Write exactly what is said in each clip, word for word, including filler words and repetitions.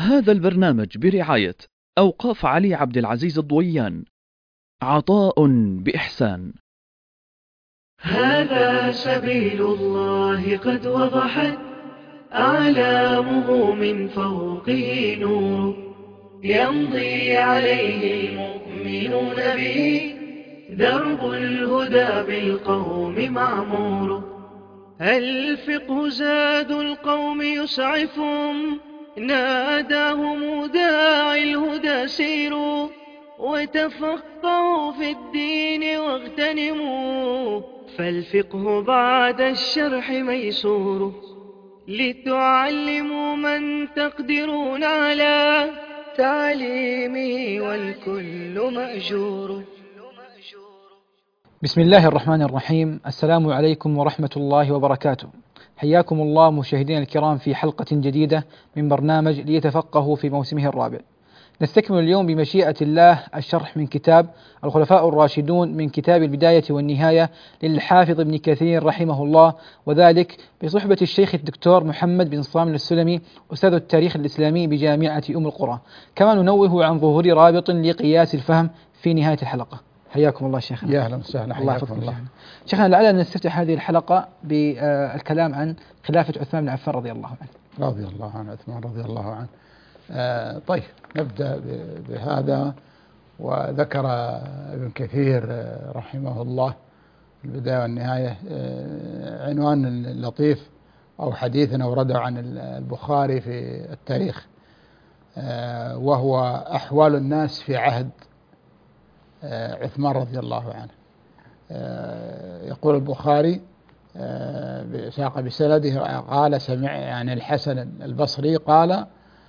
هذا البرنامج برعاية أوقاف علي عبد العزيز الضويان. عطاء بإحسان. هذا سبيل الله قد وضحت أعلامه من فوقه نور، يمضي عليه المؤمنون به، درب الهدى بالقوم معمور. الفقه زاد القوم يسعفهم، ناداهم داعي الهدى سيروا، وتفقهوا في الدين واغتنموا، فالفقه بعد الشرح ميسور. لتعلموا من تقدرون على تعليمه والكل مأجور. بسم الله الرحمن الرحيم. السلام عليكم ورحمة الله وبركاته. حياكم الله مشاهدينا الكرام في حلقة جديدة من برنامج ليتفقهوا في موسمه الرابع. نستكمل اليوم بمشيئة الله الشرح من كتاب الخلفاء الراشدون من كتاب البداية والنهاية للحافظ ابن كثير رحمه الله، وذلك بصحبة الشيخ الدكتور محمد بن صامل السلمي أستاذ التاريخ الإسلامي بجامعة أم القرى. كما ننوه عن ظهور رابط لقياس الفهم في نهاية الحلقة. حياكم الله شيخنا. يا اهلا وسهلا. الله يحفظكم الله. شيخنا، لعلنا نستفتح هذه الحلقة بالكلام عن خلافة عثمان بن عفان رضي الله عنه. رضي الله عنه عثمان رضي الله عنه. آه طيب نبدأ بهذا. وذكر ابن كثير رحمه الله البداية والنهاية آه عنوان لطيف أو حديث أورده عن البخاري في التاريخ، آه وهو أحوال الناس في عهد آه عثمان رضي الله عنه. آه يقول البخاري آه ساق بسنده قال سمع يعني الحسن البصري قال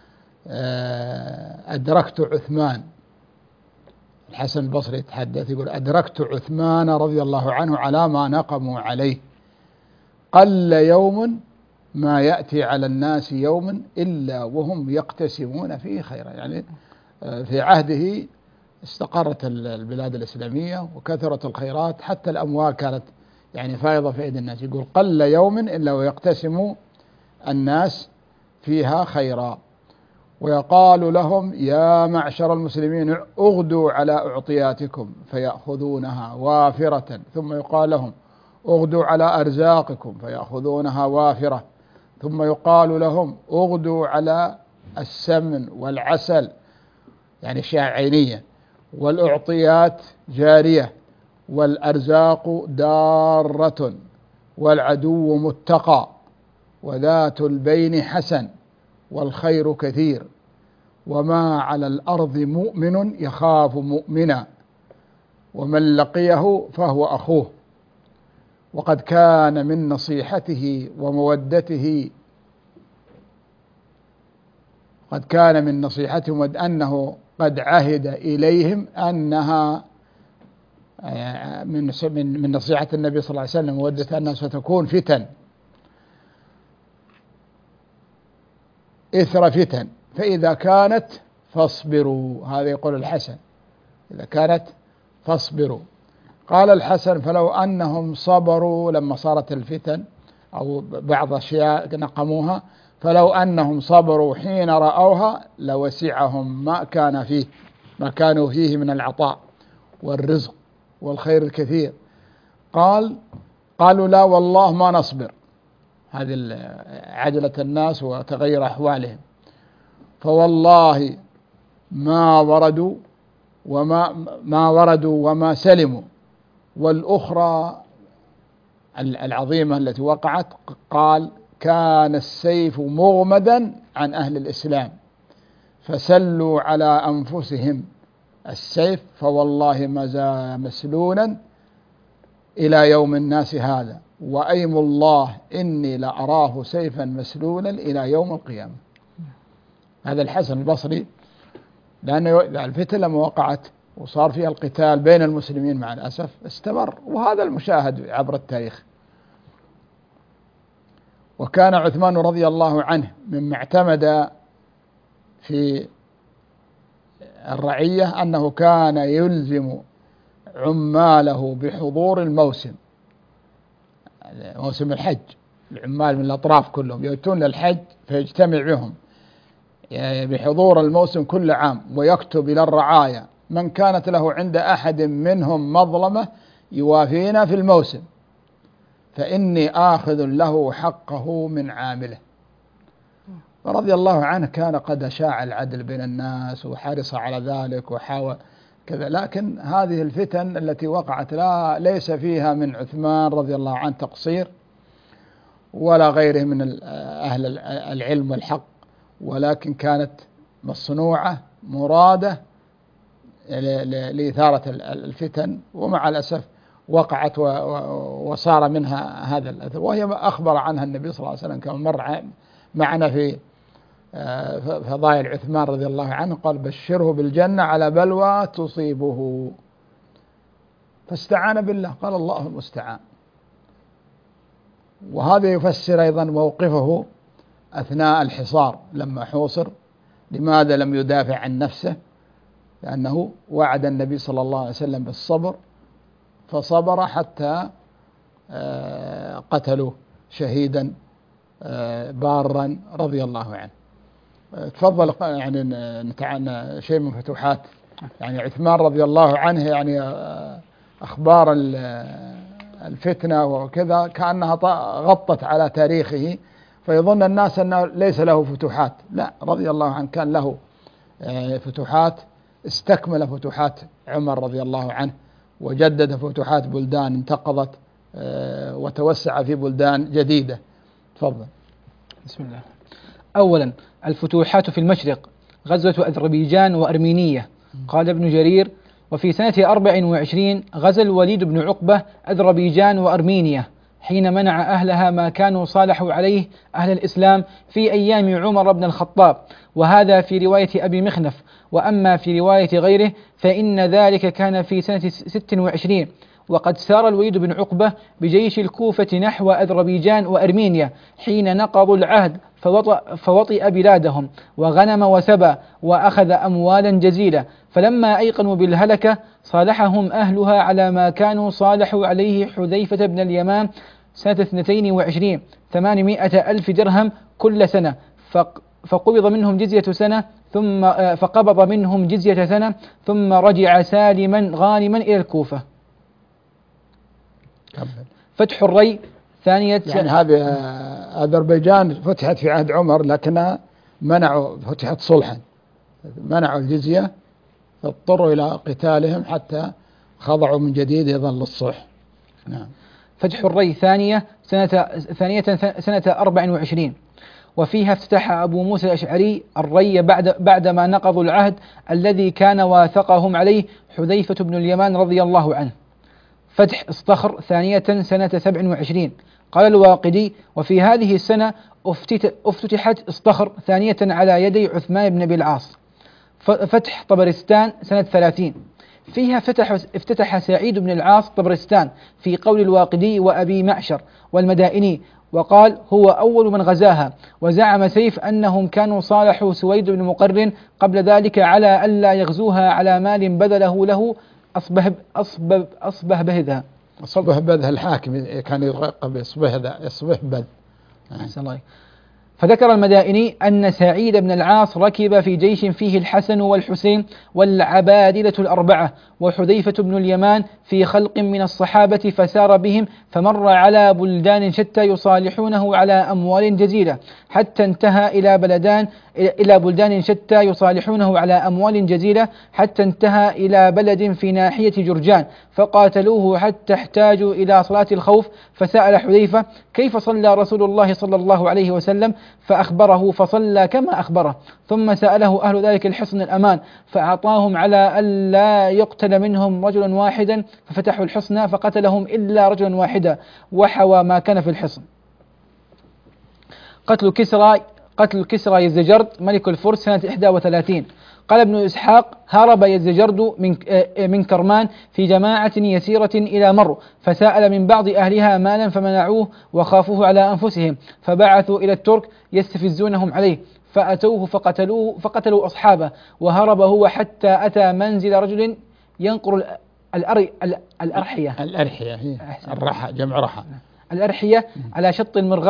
أدركت عثمان. الحسن البصري يتحدث يقول أدركت عثمان رضي الله عنه على ما نقموا عليه، قل يوم ما يأتي على الناس يوم إلا وهم يقتسمون فيه خيرا. يعني في عهده استقرت البلاد الإسلامية وكثرت الخيرات، حتى الأموال كانت يعني فائضة في أيدي الناس. يقول قل يوم إلا ويقتسم الناس فيها خيرا، ويقال لهم يا معشر المسلمين اغدوا على أعطياتكم فيأخذونها وافرة، ثم يقال لهم اغدوا على أرزاقكم فيأخذونها وافرة، ثم يقال لهم اغدوا على السمن والعسل يعني أشياء عينية، والأعطيات جارية، والأرزاق دارة، والعدو متقى، وذات البين حسن، والخير كثير، وما على الأرض مؤمن يخاف مؤمنا، ومن لقيه فهو أخوه. وقد كان من نصيحته ومودته قد كان من نصيحتهم أنه قد عهد إليهم أنها من من نصيحة النبي صلى الله عليه وسلم مودة أنها ستكون فتن إثر فتن، فإذا كانت فاصبروا. هذا يقول الحسن، إذا كانت فاصبروا. قال الحسن فلو أنهم صبروا لما صارت الفتن أو بعض أشياء نقموها، فلو أنهم صبروا حين رأوها لوسعهم ما كان فيه ما كانوا فيه من العطاء والرزق والخير الكثير. قال قالوا لا والله ما نصبر. هذه عجلة الناس وتغير أحوالهم. فوالله ما وردوا وما ما وردوا وما سلموا. والأخرى العظيمة التي وقعت قال كان السيف مغمدا عن أهل الإسلام فسلوا على أنفسهم السيف، فوالله ما زال مسلولا إلى يوم الناس هذا، وأيم الله إني لأراه سيفا مسلولا إلى يوم القيامة. هذا الحسن البصري، لأن الفتن لما وقعت وصار فيها القتال بين المسلمين مع الأسف استمر، وهذا المشاهد عبر التاريخ. وكان عثمان رضي الله عنه مما اعتمد في الرعية أنه كان يلزم عماله بحضور الموسم موسم الحج. العمال من الأطراف كلهم يأتون للحج فيجتمع بهم بحضور الموسم كل عام، ويكتب إلى الرعايا من كانت له عند أحد منهم مظلمة يوافينا في الموسم فإني آخذ له حقه من عامله. رضي الله عنه كان قد أشاع العدل بين الناس وحرص على ذلك وحاول كذا، لكن هذه الفتن التي وقعت لا ليس فيها من عثمان رضي الله عنه تقصير ولا غيره من أهل العلم والحق، ولكن كانت مصنوعة مرادة لإثارة الفتن، ومع الأسف وقعت وصار منها هذا الأثر، وهي أخبر عنها النبي صلى الله عليه وسلم كما مر معنا في فضائل عثمان رضي الله عنه، قال بشره بالجنة على بلوى تصيبه، فاستعان بالله، قال الله المستعان. وهذا يفسر أيضا موقفه أثناء الحصار لما حوصر، لماذا لم يدافع عن نفسه؟ لأنه وعد النبي صلى الله عليه وسلم بالصبر فصبر حتى قتلوا شهيدا بارا رضي الله عنه. تفضل يعني نتعنى شيء من فتوحات يعني عثمان رضي الله عنه، يعني أخبار الفتنة وكذا كأنها غطت على تاريخه فيظن الناس أنه ليس له فتوحات، لا، رضي الله عنه كان له فتوحات، استكمل فتوحات عمر رضي الله عنه وجدد فتوحات بلدان انتقضت وتوسع في بلدان جديدة. تفضل. بسم الله. أولا الفتوحات في المشرق، غزوة أذربيجان وأرمينية. قال ابن جرير: وفي سنة أربع وعشرين غزا الوليد بن عقبة أذربيجان وأرمينية حين منع أهلها ما كانوا صالحوا عليه أهل الإسلام في أيام عمر بن الخطاب، وهذا في رواية أبي مخنف، وأما في رواية غيره فإن ذلك كان في سنة ست وعشرين. وقد سار الوليد بن عقبة بجيش الكوفة نحو أذربيجان وأرمينيا حين نقضوا العهد فوطئ, فوطئ بلادهم وغنم وسبى وأخذ أموالا جزيلة، فلما أيقنوا بالهلكة صالحهم أهلها على ما كانوا صالحوا عليه حذيفة بن اليمان سنة اثنتين وعشرين ثمانمائة ألف درهم كل سنة، فقبض منهم جزية سنة ثم فقبض منهم جزية سنة ثم رجع سالما غانما إلى الكوفة. فتح الري ثانية، يعني هذه أذربيجان فتحت في عهد عمر لكنها منعوا، فتحت صلحا، منعوا الجزية فاضطروا إلى قتالهم حتى خضعوا من جديد يظل الصلح. نعم. فتح الري ثانية سنة ثانية سنة أربع وعشرين، وفيها افتتح أبو موسى الأشعري الري بعد بعدما نقضوا العهد الذي كان واثقهم عليه حذيفة بن اليمان رضي الله عنه. فتح اصطخر ثانية سنة سبع وعشرين. قال الواقدي: وفي هذه السنة افتتحت اصطخر ثانية على يدي عثمان بن أبي العاص. فتح طبرستان سنة ثلاثين، فيها افتتح, افتتح سعيد بن العاص طبرستان في قول الواقدي وأبي معشر والمدائني، وقال هو أول من غزاها. وزعم سيف أنهم كانوا صالحوا سويد بن مقرن قبل ذلك على ألا يغزوها على مال بذله له أصبه أصبه أصبه بهذا أصبه بذ الحاكم كان يرقب يصبه ذا يصبه بذ. فذكر المدائني أن سعيد بن العاص ركب في جيش فيه الحسن والحسين والعبادلة الأربعة وحذيفة بن اليمان في خلق من الصحابة، فسار بهم فمر على بلدان شتى يصالحونه على أموال جزيلة حتى انتهى إلى بلدان إلى بلدان شتى يصالحونه على أموال جزيلة حتى انتهى إلى بلد في ناحية جرجان، فقاتلوه حتى احتاجوا إلى صلاة الخوف، فسأل حذيفة: كيف صلى رسول الله صلى الله عليه وسلم؟ فأخبره فصلى كما أخبره، ثم سأله أهل ذلك الحصن الأمان فأعطاهم على ألا يقتل منهم رجلا واحدا، ففتحوا الحصن فقتلهم إلا رجلا واحدا وحوى ما كان في الحصن. قتل كسرى قتل كسرى يزدجرد ملك الفرس سنة إحدى وثلاثين. قال ابن إسحاق: هرب يزدجرد من من كرمان في جماعة يسيرة إلى مر، فسأل من بعض أهلها مالا فمنعوه وخافوه على أنفسهم، فبعثوا إلى الترك يستفزونهم عليه، فأتوه فقتلوه فقتلوا أصحابه، وهرب هو حتى أتى منزل رجل ينقر الأري الأرحية الأرحية هي الرحى، جمع رحى، الأرحية على شط المرغاب،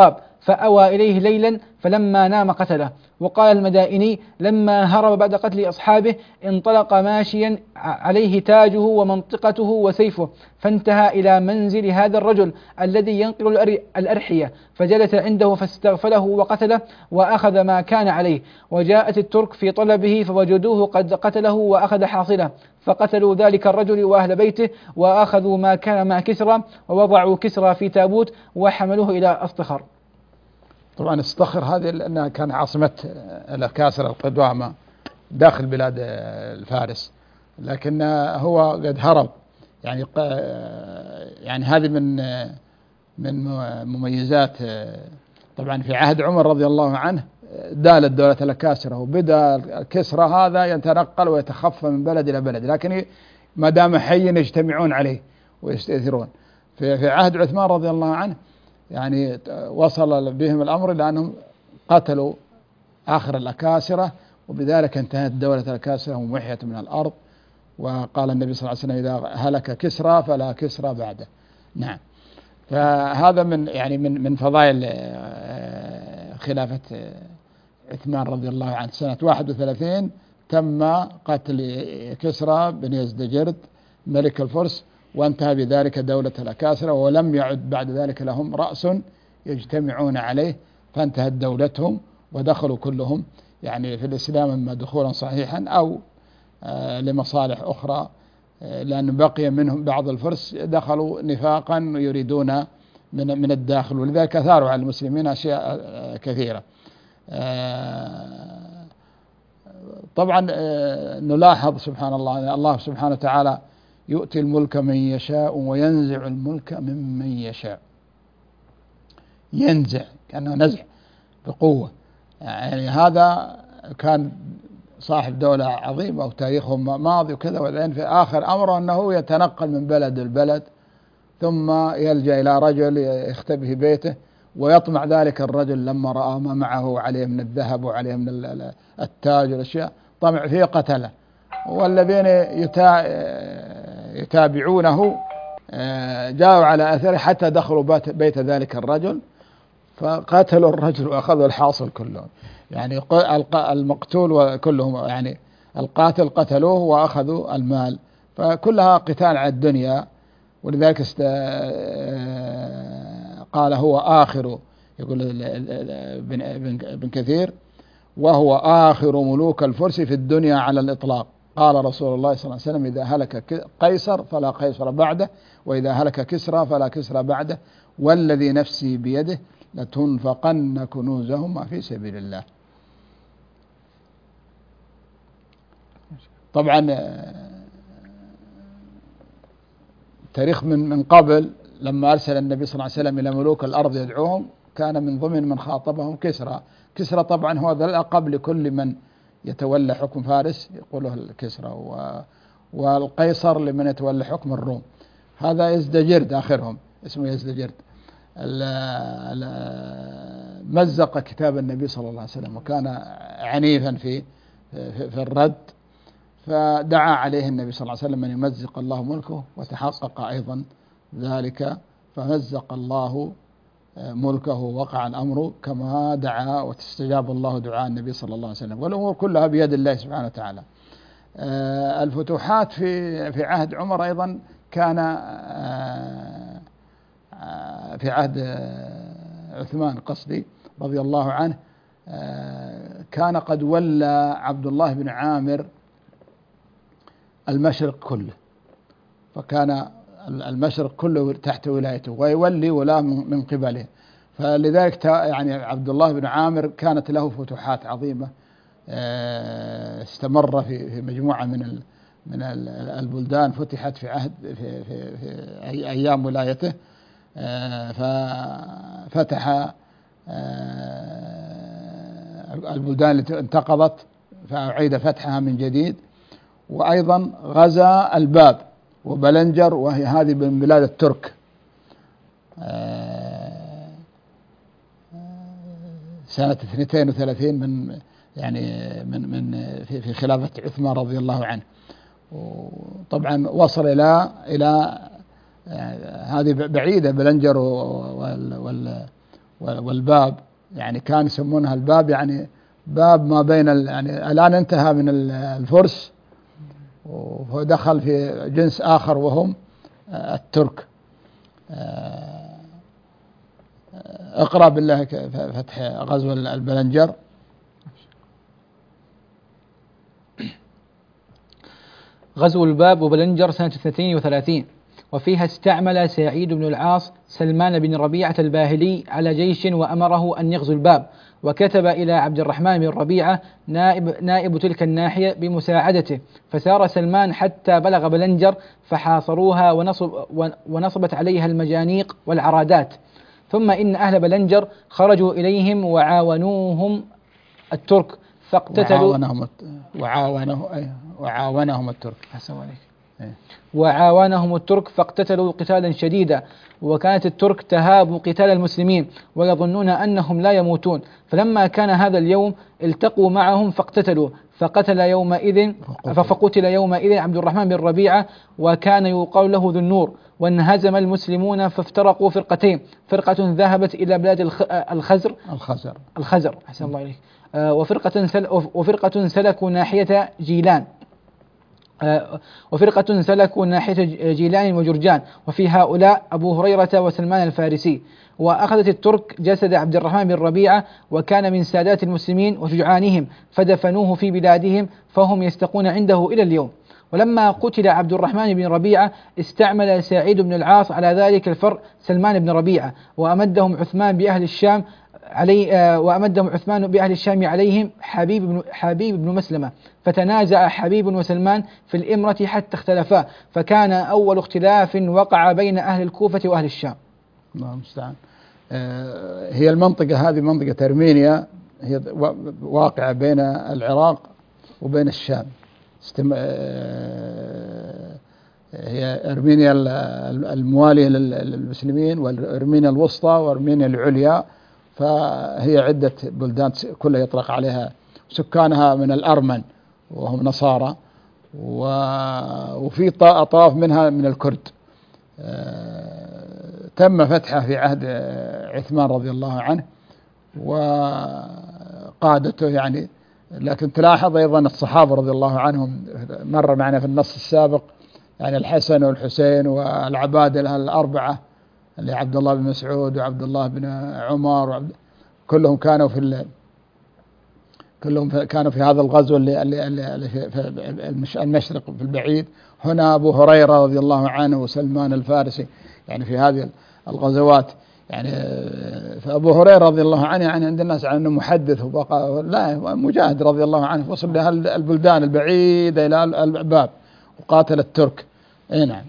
فأوى إليه ليلا فلما نام قتله. وقال المدائني لما هرب بعد قتل أصحابه انطلق ماشيا عليه تاجه ومنطقته وسيفه، فانتهى إلى منزل هذا الرجل الذي ينقل الأرحية، فجلس عنده فاستغفله وقتله وأخذ ما كان عليه. وجاءت الترك في طلبه فوجدوه قد قتله وأخذ حاصله، فقتلوا ذلك الرجل وأهل بيته وأخذوا ما كان مع كسرى، ووضعوا كسرى في تابوت وحملوه إلى أصطخر. طبعا الصخر هذه لأنها كان عاصمة الأكاسرة القدامى داخل بلاد الفارس، لكن هو قد هرب. يعني يعني هذه من من مميزات. طبعا في عهد عمر رضي الله عنه دالت دولة الأكاسرة، وبدأ الكسرى هذا يتنقل ويتخفى من بلد إلى بلد، لكن ما دام حي يجتمعون عليه ويستأثرون. في في عهد عثمان رضي الله عنه يعني وصل بهم الأمر إلى أنهم قتلوا آخر الأكاسرة، وبذلك انتهت دولة الأكاسرة ومحيت من الأرض. وقال النبي صلى الله عليه وسلم إذا هلك كسرى فلا كسرى بعده. نعم. فهذا من يعني من من فضائل خلافة عثمان رضي الله عنه. سنة واحد وثلاثين تم قتل كسرى بن يزدجرد ملك الفرس، وانتهى بذلك دولة الأكاسرة، ولم يعد بعد ذلك لهم رأس يجتمعون عليه، فانتهت دولتهم ودخلوا كلهم يعني في الإسلام إما دخولا صحيحا أو آه لمصالح أخرى، آه لأن بقي منهم بعض الفرس دخلوا نفاقا يريدون من من الداخل، ولذلك أثاروا على المسلمين أشياء آه كثيرة. آه طبعا آه نلاحظ سبحان الله الله سبحانه وتعالى يؤتي الملك من يشاء وينزع الملك ممن يشاء. ينزع كأنه نزع بقوة، يعني هذا كان صاحب دولة عظيمة وتاريخهم ماضي وكذا، وبعدين في آخر أمره أنه يتنقل من بلد لبلد، ثم يلجأ إلى رجل يختبئ في بيته، ويطمع ذلك الرجل لما رأى ما معه عليه من الذهب وعليه من التاج والأشياء طمع فيه قتله، والذين يتابعونه جاءوا على أثره حتى دخلوا بيت ذلك الرجل فقاتلوا الرجل وأخذوا الحاصل كلهم. يعني المقتول كلهم يعني القاتل قتلوه وأخذوا المال، فكلها قتال على الدنيا. ولذلك است... قال هو آخر، يقول ابن كثير، وهو آخر ملوك الفرس في الدنيا على الإطلاق. قال رسول الله صلى الله عليه وسلم إذا هلك قيصر فلا قيصر بعده، وإذا هلك كسرى فلا كسرى بعده، والذي نفسي بيده لتنفقن كنوزهما في سبيل الله. طبعا تاريخ من من قبل لما أرسل النبي صلى الله عليه وسلم إلى ملوك الأرض يدعوهم، كان من ضمن من خاطبهم كسرى. كسرى طبعا هو ذا اللقب لكل من يتولى حكم فارس يقوله الكسرى، والقيصر لمن يتولى حكم الروم. هذا يزدجرد آخرهم اسمه يزدجرد، مزق كتاب النبي صلى الله عليه وسلم وكان عنيفا في في الرد، فدعا عليه النبي صلى الله عليه وسلم أن يمزق الله ملكه، وتحقق أيضا ذلك فمزق الله ملكه، وقع الأمر كما دعا وتستجاب الله دعاء النبي صلى الله عليه وسلم، والأمور كلها بيد الله سبحانه وتعالى. الفتوحات في في عهد عمر أيضا كان في عهد عثمان قصدي رضي الله عنه، كان قد ولى عبد الله بن عامر المشرق كله، فكان المشرق كله تحت ولايته ويولي ولا من قبله. فلذلك يعني عبد الله بن عامر كانت له فتوحات عظيمة، استمر في في مجموعة من من البلدان فتحت في عهد في في, في أيام ولايته، ففتح البلدان التي انتقضت فأعيد فتحها من جديد. وأيضا غزا الباب وبلنجر، وهي هذه من بلاد الترك، سنة اثنتين وثلاثين من يعني من من في في خلافة عثمان رضي الله عنه. وطبعا وصل إلى إلى هذه بعيدة بلنجر والباب، يعني كان يسمونها الباب، يعني باب ما بين يعني الآن انتهى من الفرس ودخل في جنس آخر وهم الترك. اقرأ بالله فتح غزو البلنجر. غزو الباب وبلنجر سنة اثنتين وثلاثين، وفيها استعمل سعيد بن العاص سلمان بن ربيعة الباهلي على جيش وأمره أن يغزو الباب، وكتب إلى عبد الرحمن بن ربيعة نائب, نائب تلك الناحية بمساعدته، فسار سلمان حتى بلغ بلنجر فحاصروها ونصب ونصبت عليها المجانيق والعرادات. ثم إن أهل بلنجر خرجوا إليهم وعاونوهم الترك فاقتتلوا وعاونهم وعاونه وعاونهم الترك وعاونهم الترك فاقتتلوا قتالا شديدا، وكانت الترك تهاب قتال المسلمين ويظنون أنهم لا يموتون، فلما كان هذا اليوم التقوا معهم فاقتتلوا، فقتل يومئذ فقتل يومئذ عبد الرحمن بن ربيعة، وكان يقال له ذو النور. وانهزم المسلمون فافترقوا فرقتين، فرقة ذهبت إلى بلاد الخزر الخزر الخزر أحسن الله إليك، وفرقة سل وفرقة سلكوا ناحية جيلان وفرقة سلكوا ناحية جيلان وجرجان، وفي هؤلاء أبو هريرة وسلمان الفارسي. وأخذت الترك جسد عبد الرحمن بن ربيعة، وكان من سادات المسلمين وشجعانهم، فدفنوه في بلادهم، فهم يستقون عنده إلى اليوم. ولما قتل عبد الرحمن بن ربيعة استعمل سعيد بن العاص على ذلك الفرق سلمان بن ربيعة، وأمدهم عثمان بأهل الشام علي وأمدهم عثمان بأهل الشام عليهم حبيب بن حبيب بن مسلمة، فتنازع حبيب وسلمان في الإمرة حتى اختلفا، فكان أول اختلاف وقع بين أهل الكوفة وأهل الشام. الله المستعان. هي المنطقة هذه منطقة أرمينيا، هي واقعة بين العراق وبين الشام. هي أرمينيا الموالية للمسلمين، وأرمينيا الوسطى، وأرمينيا العليا، فهي عدة بلدان كلها يطلق عليها، سكانها من الأرمن وهم نصارى، وفي أطراف منها من الكرد. تم فتحها في عهد عثمان رضي الله عنه وقادته يعني. لكن تلاحظ أيضا الصحابة رضي الله عنهم، مر معنا في النص السابق يعني الحسن والحسين والعبادة الأربعة اللي عبد الله بن مسعود وعبد الله بن عمر وعبد كلهم كانوا في كلهم كانوا في هذا الغزو اللي, اللي, اللي في المشرق في البعيد. هنا أبو هريرة رضي الله عنه وسلمان الفارسي يعني في هذه الغزوات. يعني فأبو هريرة رضي الله عنه يعني عند الناس عنه محدث وبقى لا مجاهد رضي الله عنه، وصل لها البلدان البعيدة إلى الباب وقاتل الترك. اي نعم.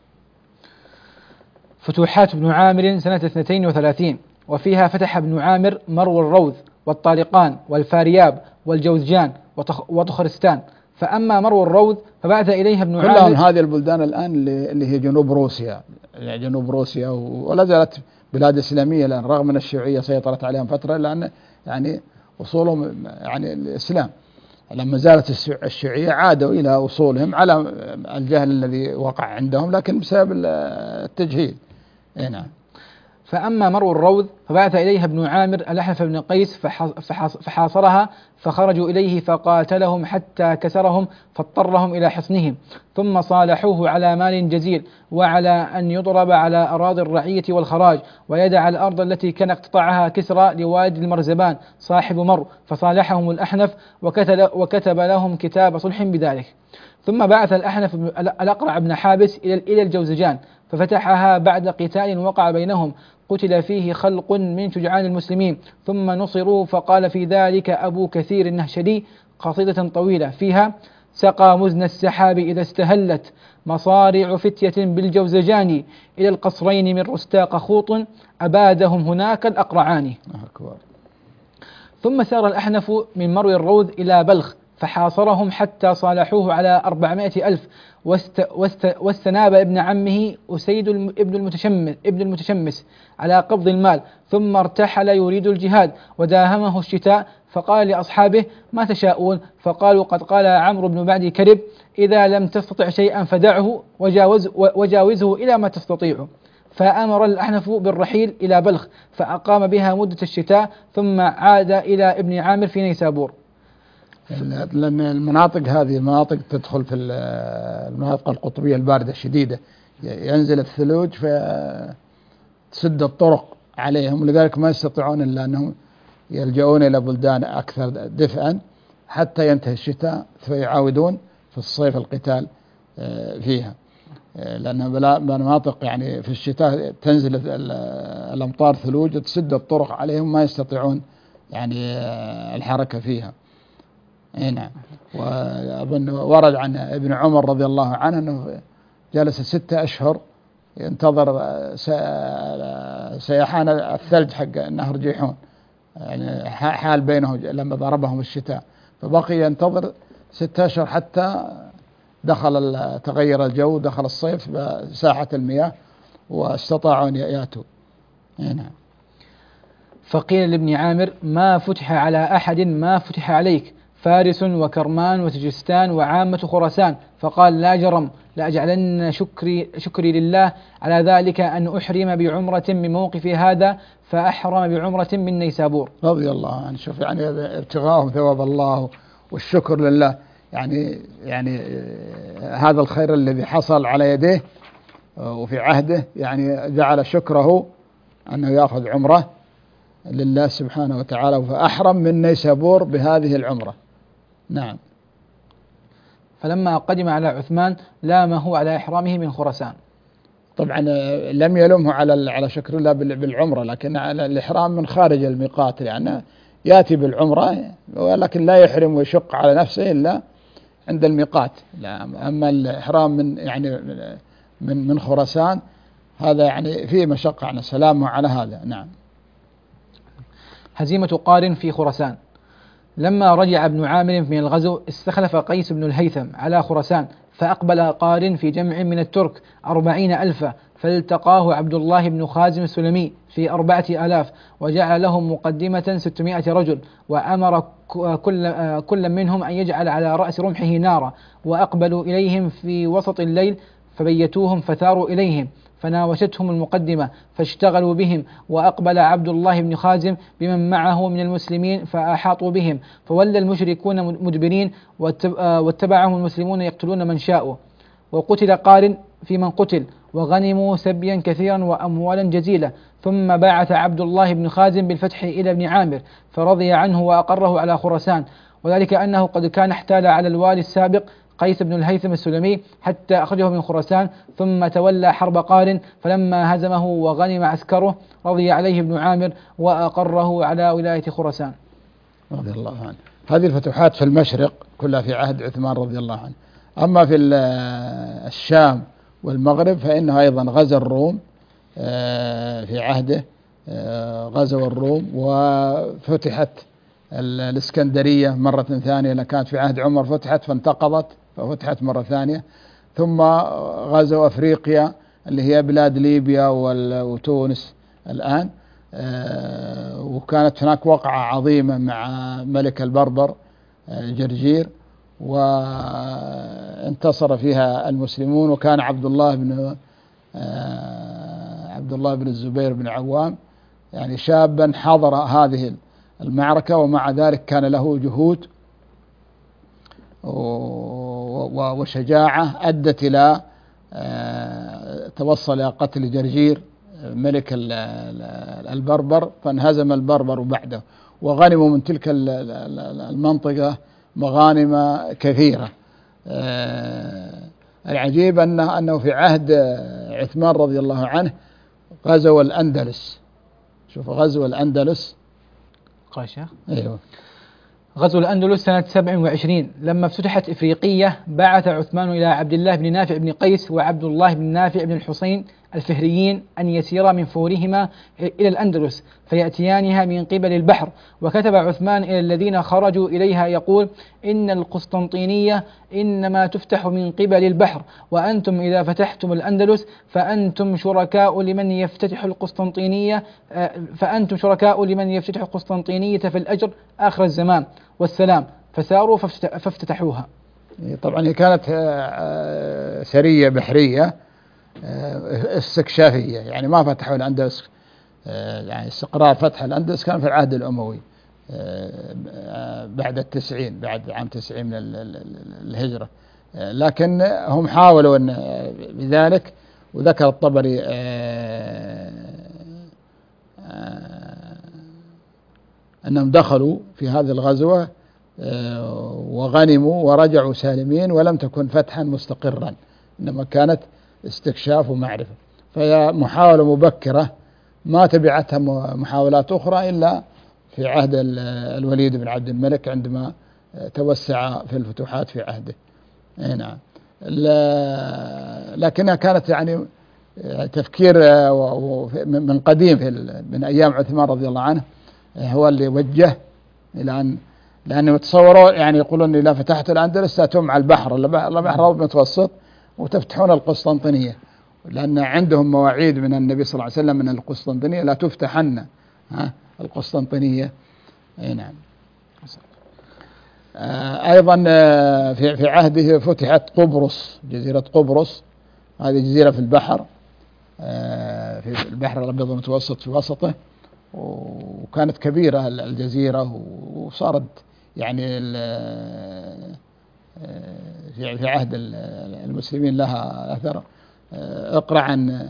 فتوحات ابن عامر سنة اثنتين وثلاثين، وفيها فتح ابن عامر مرو الروذ والطارقان والفارياب والجوزجان وطخرستان. فأما مرو الروذ فبعث إليها ابن عامر. كلهم هذه البلدان الآن اللي هي جنوب روسيا، يعني جنوب روسيا، ولا زالت بلاد إسلامية الآن رغم أن الشيوعية سيطرت عليهم فترة، لأن يعني وصولهم يعني الإسلام. لما زالت الشيوعية عادوا إلى وصولهم على الجهل الذي وقع عندهم، لكن بسبب التجهيل. نعم. فأما مرو الروذ فبعث إليها ابن عامر الأحنف بن قيس فحاصرها، فخرجوا إليه فقاتلهم حتى كسرهم فاضطرهم إلى حصنهم، ثم صالحوه على مال جزيل وعلى أن يضرب على أراضي الرعية والخراج، ويدع الأرض التي كان اقتطعها كسرى لوالد المرزبان صاحب مر، فصالحهم الأحنف وكتب لهم كتاب صلح بذلك. ثم بعث الأحنف الأقرع بن حابس إلى الجوزجان ففتحها بعد قتال وقع بينهم، قتل فيه خلق من شجعان المسلمين، ثم نصروا. فقال في ذلك أبو كثير النهشلي قصيدة طويلة فيها: سقى مزن السحاب إذا استهلت مصارع فتية بالجوزجان، إلى القصرين من رستاق خوط أبادهم هناك الأقرعان. ثم سار الأحنف من مرو الروذ إلى بلخ فحاصرهم حتى صالحوه على أربعمائة ألف، واست واست واستناب ابن عمه أسيد ابن المتشمس, ابن المتشمس على قبض المال، ثم ارتحل يريد الجهاد وداهمه الشتاء، فقال لأصحابه: ما تشاءون؟ فقالوا: قد قال عمرو بن بعد كرب: إذا لم تستطع شيئا فدعه وجاوز وجاوزه إلى ما تستطيع. فأمر الأحنف بالرحيل إلى بلخ فأقام بها مدة الشتاء ثم عاد إلى ابن عامر في نيسابور. لأن المناطق هذه مناطق تدخل في المناطق القطبية الباردة الشديدة، ينزل الثلوج فتسد الطرق عليهم، ولذلك ما يستطيعون إلا أنهم يلجؤون إلى بلدان أكثر دفئا حتى ينتهي الشتاء فيعاودون في الصيف القتال فيها، لأن مناطق يعني في الشتاء تنزل الأمطار ثلوج وتسد الطرق عليهم ما يستطيعون يعني الحركة فيها. نعم. وأظن ورد عن ابن عمر رضي الله عنه أنه جلس ستة أشهر ينتظر سيحان الثلج حق نهر جيحون، يعني حال بينهم لما ضربهم الشتاء، فبقي ينتظر ستة أشهر حتى دخل تغير الجو، دخل الصيف بساحة المياه واستطاعوا أن يأتوا. نعم. فقيل لابن عامر: ما فتح على أحد ما فتح عليك، فارس وكرمان وتجستان وعامة خراسان. فقال: لا جرم، لأجعلن شكري, شكري لله على ذلك أن أحرم بعمرة من موقف هذا، فأحرم بعمرة من نيسابور. رضي الله عنه. شوف يعني ابتغاءهم ثواب الله والشكر لله، يعني يعني هذا الخير الذي حصل على يديه وفي عهده، يعني جعل شكره أنه يأخذ عمره لله سبحانه وتعالى، فأحرم من نيسابور بهذه العمرة. نعم. فلما قدم على عثمان لامه على إحرامه من خراسان. طبعا لم يلمه على على شكر الله بالعمرة، لكن على الإحرام من خارج الميقات، يعني يأتي بالعمرة ولكن لا يحرم ويشق على نفسه إلا عند الميقات. أما الإحرام من يعني من من خراسان هذا يعني فيه مشقة عن سلامه على هذا. نعم. هزيمة قارن في خراسان. لما رجع ابن عامر من الغزو استخلف قيس بن الهيثم على خراسان، فأقبل قارن في جمع من الترك أربعين ألفا، فالتقاه عبد الله بن خازم السلمي في أربعة آلاف، وجعل لهم مقدمة ستمائة رجل، وأمر كل, كل منهم أن يجعل على رأس رمحه نارا، وأقبلوا إليهم في وسط الليل فبيتوهم فثاروا إليهم، فناوشتهم المقدمة فاشتغلوا بهم، وأقبل عبد الله بن خازم بمن معه من المسلمين فأحاطوا بهم، فولى المشركون مدبرين واتبعهم المسلمون يقتلون من شاءوا، وقتل قارن في من قتل، وغنموا سبيا كثيرا وأموالا جزيلة. ثم بعث عبد الله بن خازم بالفتح إلى ابن عامر فرضي عنه وأقره على خراسان، وذلك أنه قد كان احتال على الوالي السابق قيس بن الهيثم السلمي حتى أخرجه من خراسان، ثم تولى حرب قارن، فلما هزمه وغنم عسكره رضي عليه ابن عامر وأقره على ولاية خراسان. رضي الله عنه. هذه الفتوحات في المشرق كلها في عهد عثمان رضي الله عنه. أما في الشام والمغرب فإنه أيضا غزا الروم في عهده، غزوا الروم وفتحت الإسكندرية مرة ثانية، اللي كانت في عهد عمر فتحت فانتقضت ففتحت مرة ثانية. ثم غزوا أفريقيا اللي هي بلاد ليبيا وتونس الآن، وكانت هناك وقعة عظيمة مع ملك البربر جرجير وانتصر فيها المسلمون، وكان عبد الله بن عبد الله بن الزبير بن عوام يعني شابا حضر هذه المعركة، ومع ذلك كان له جهود وشجاعة أدت إلى توصل إلى قتل جرجير ملك البربر، فانهزم البربر بعده، وغنموا من تلك المنطقة مغانم كثيرة. العجيب أنه, أنه في عهد عثمان رضي الله عنه غزو الأندلس. شوف غزو الأندلس. قاشة. أيوه. غزو الأندلس سنة سبع وعشرين لما افتتحت إفريقية، بعث عثمان إلى عبد الله بن نافع بن قيس وعبد الله بن نافع بن الحسين الفهريين أن يسيرا من فورهما إلى الأندلس فيأتيانها من قبل البحر. وكتب عثمان إلى الذين خرجوا إليها يقول: إن القسطنطينية إنما تفتح من قبل البحر، وأنتم إذا فتحتم الأندلس فأنتم شركاء لمن يفتتح القسطنطينية فأنتم شركاء لمن يفتتح القسطنطينية في الأجر آخر الزمان، والسلام. فساروا فافتتحوها. طبعا هي كانت سرية بحرية استكشافية، يعني ما فتحوا الأندلس، يعني استقرار فتح الأندلس كان في العهد الأموي بعد التسعين، بعد عام تسعين من الهجرة، لكن هم حاولوا أن بذلك. وذكر الطبري أنهم دخلوا في هذه الغزوة وغنموا ورجعوا سالمين، ولم تكن فتحا مستقرا، إنما كانت استكشاف ومعرفة. فهي محاولة مبكرة ما تبعتها محاولات أخرى إلا في عهد الوليد بن عبد الملك عندما توسع في الفتوحات في عهده. نعم. لكنها كانت يعني تفكير من قديم، في من أيام عثمان رضي الله عنه هو اللي وجه إلى أن، لأنه يتصوروا يعني يقولون إذا فتحت الأندلس تأتون على البحر، البحر المتوسط وتفتحون القسطنطينية، لأن عندهم مواعيد من النبي صلى الله عليه وسلم من القسطنطينية لا تفتحن القسطنطينية. نعم. أيضا في في عهده فتحت قبرص، جزيرة قبرص، هذه جزيرة في البحر، في البحر الأبيض المتوسط في وسطه، وكانت كبيرة الجزيرة، وصارت يعني في عهد المسلمين لها أثر. اقرأ عن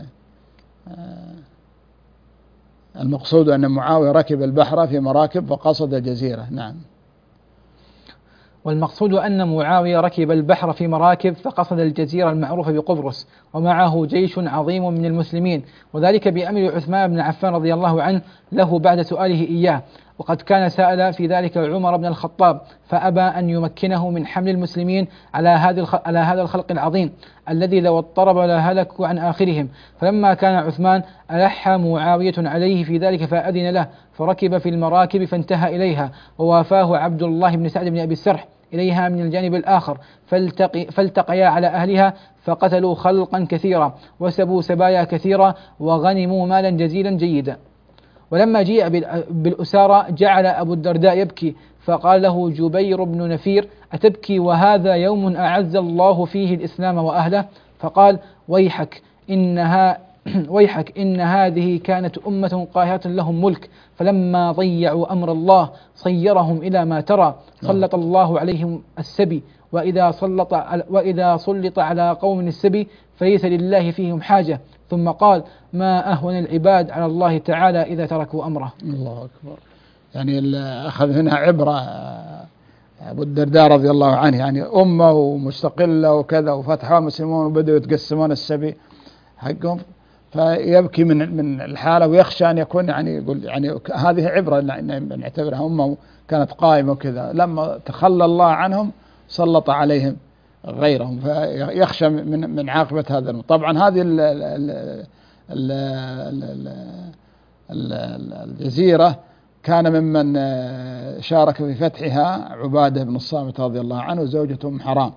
المقصود أن معاوية ركب البحر في مراكب فقصد الجزيرة. نعم. والمقصود أن معاوية ركب البحر في مراكب فقصد الجزيرة المعروفة بقبرص، ومعه جيش عظيم من المسلمين، وذلك بأمر عثمان بن عفان رضي الله عنه له بعد سؤاله إياه، وقد كان سأل في ذلك عمر بن الخطاب فأبى أن يمكنه من حمل المسلمين على هذا على هذا الخلق العظيم الذي لو اضطرب لهلكوا عن آخرهم. فلما كان عثمان ألح معاوية عليه في ذلك فأذن له، فركب في المراكب فانتهى إليها، ووافاه عبد الله بن سعد بن أبي السرح إليها من الجانب الآخر، فالتقي فالتقيا على أهلها فقتلوا خلقا كثيرا وسبوا سبايا كثيرا وغنموا مالا جزيلا جيدا. ولما جيء بالأسارى جعل أبو الدرداء يبكي، فقال له جبير بن نفير أتبكي وهذا يوم أعز الله فيه الإسلام وأهله؟ فقال ويحك إنها ويحك إن هذه كانت أمة قاهرة لهم ملك، فلما ضيعوا أمر الله صيرهم إلى ما ترى، سلط الله عليهم السبي، وإذا سلط وإذا سلط على قوم السبي فليس لله فيهم حاجة. ثم قال ما أهون العباد على الله تعالى إذا تركوا أمره. الله أكبر. يعني أخذ هنا عبرة أبو الدرداء رضي الله عنه، يعني أمة ومستقلة وكذا، وفتحوا المسلمون وبدأوا يتقسمون السبي حقهم، فيبكي من من الحالة ويخشى أن يكون يعني يقول يعني هذه عبرة نعتبرها أمة كانت قائمة وكذا، لما تخلى الله عنهم سلط عليهم غيرهم، فيخشى من من عاقبة هذا. طبعا هذه ال ال ال ال الجزيرة كان ممن شارك في فتحها عبادة بن الصامت رضي الله عنه وزوجته أم حرام،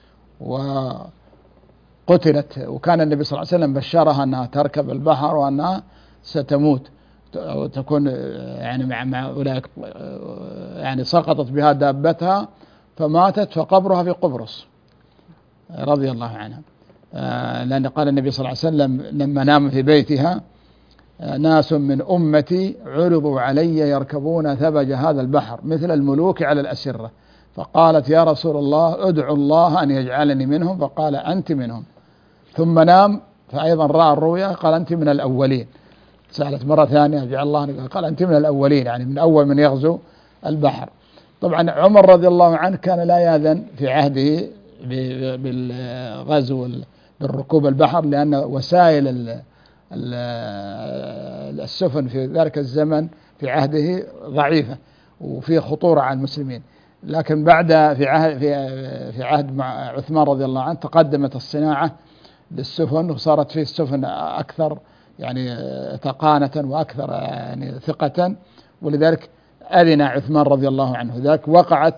وقتلت، وكان النبي صلى الله عليه وسلم بشرها أنها تركب البحر وأنها ستموت وتكون يعني مع مع أولئك، يعني سقطت بها دابتها فماتت، فقبرها في قبرص رضي الله عنها. لأن قال النبي صلى الله عليه وسلم لما نام في بيتها ناس من أمتي عرضوا علي يركبون ثبج هذا البحر مثل الملوك على الأسرة، فقالت يا رسول الله ادعو الله أن يجعلني منهم، فقال أنت منهم. ثم نام فأيضا رأى الرؤيا قال أنت من الأولين. سألت مرة ثانية جعل الله، قال أنت من الأولين، يعني من أول من يغزو البحر. طبعا عمر رضي الله عنه كان لا يأذن في عهده بالغزو بالركوب البحر، لأن وسائل السفن في ذلك الزمن في عهده ضعيفة وفي خطورة على المسلمين. لكن بعد في عهد في في عهد مع عثمان رضي الله عنه تقدمت الصناعة للسفن، وصارت فيه السفن أكثر يعني تقانة وأكثر يعني ثقة، ولذلك أذن عثمان رضي الله عنه. ذلك وقعت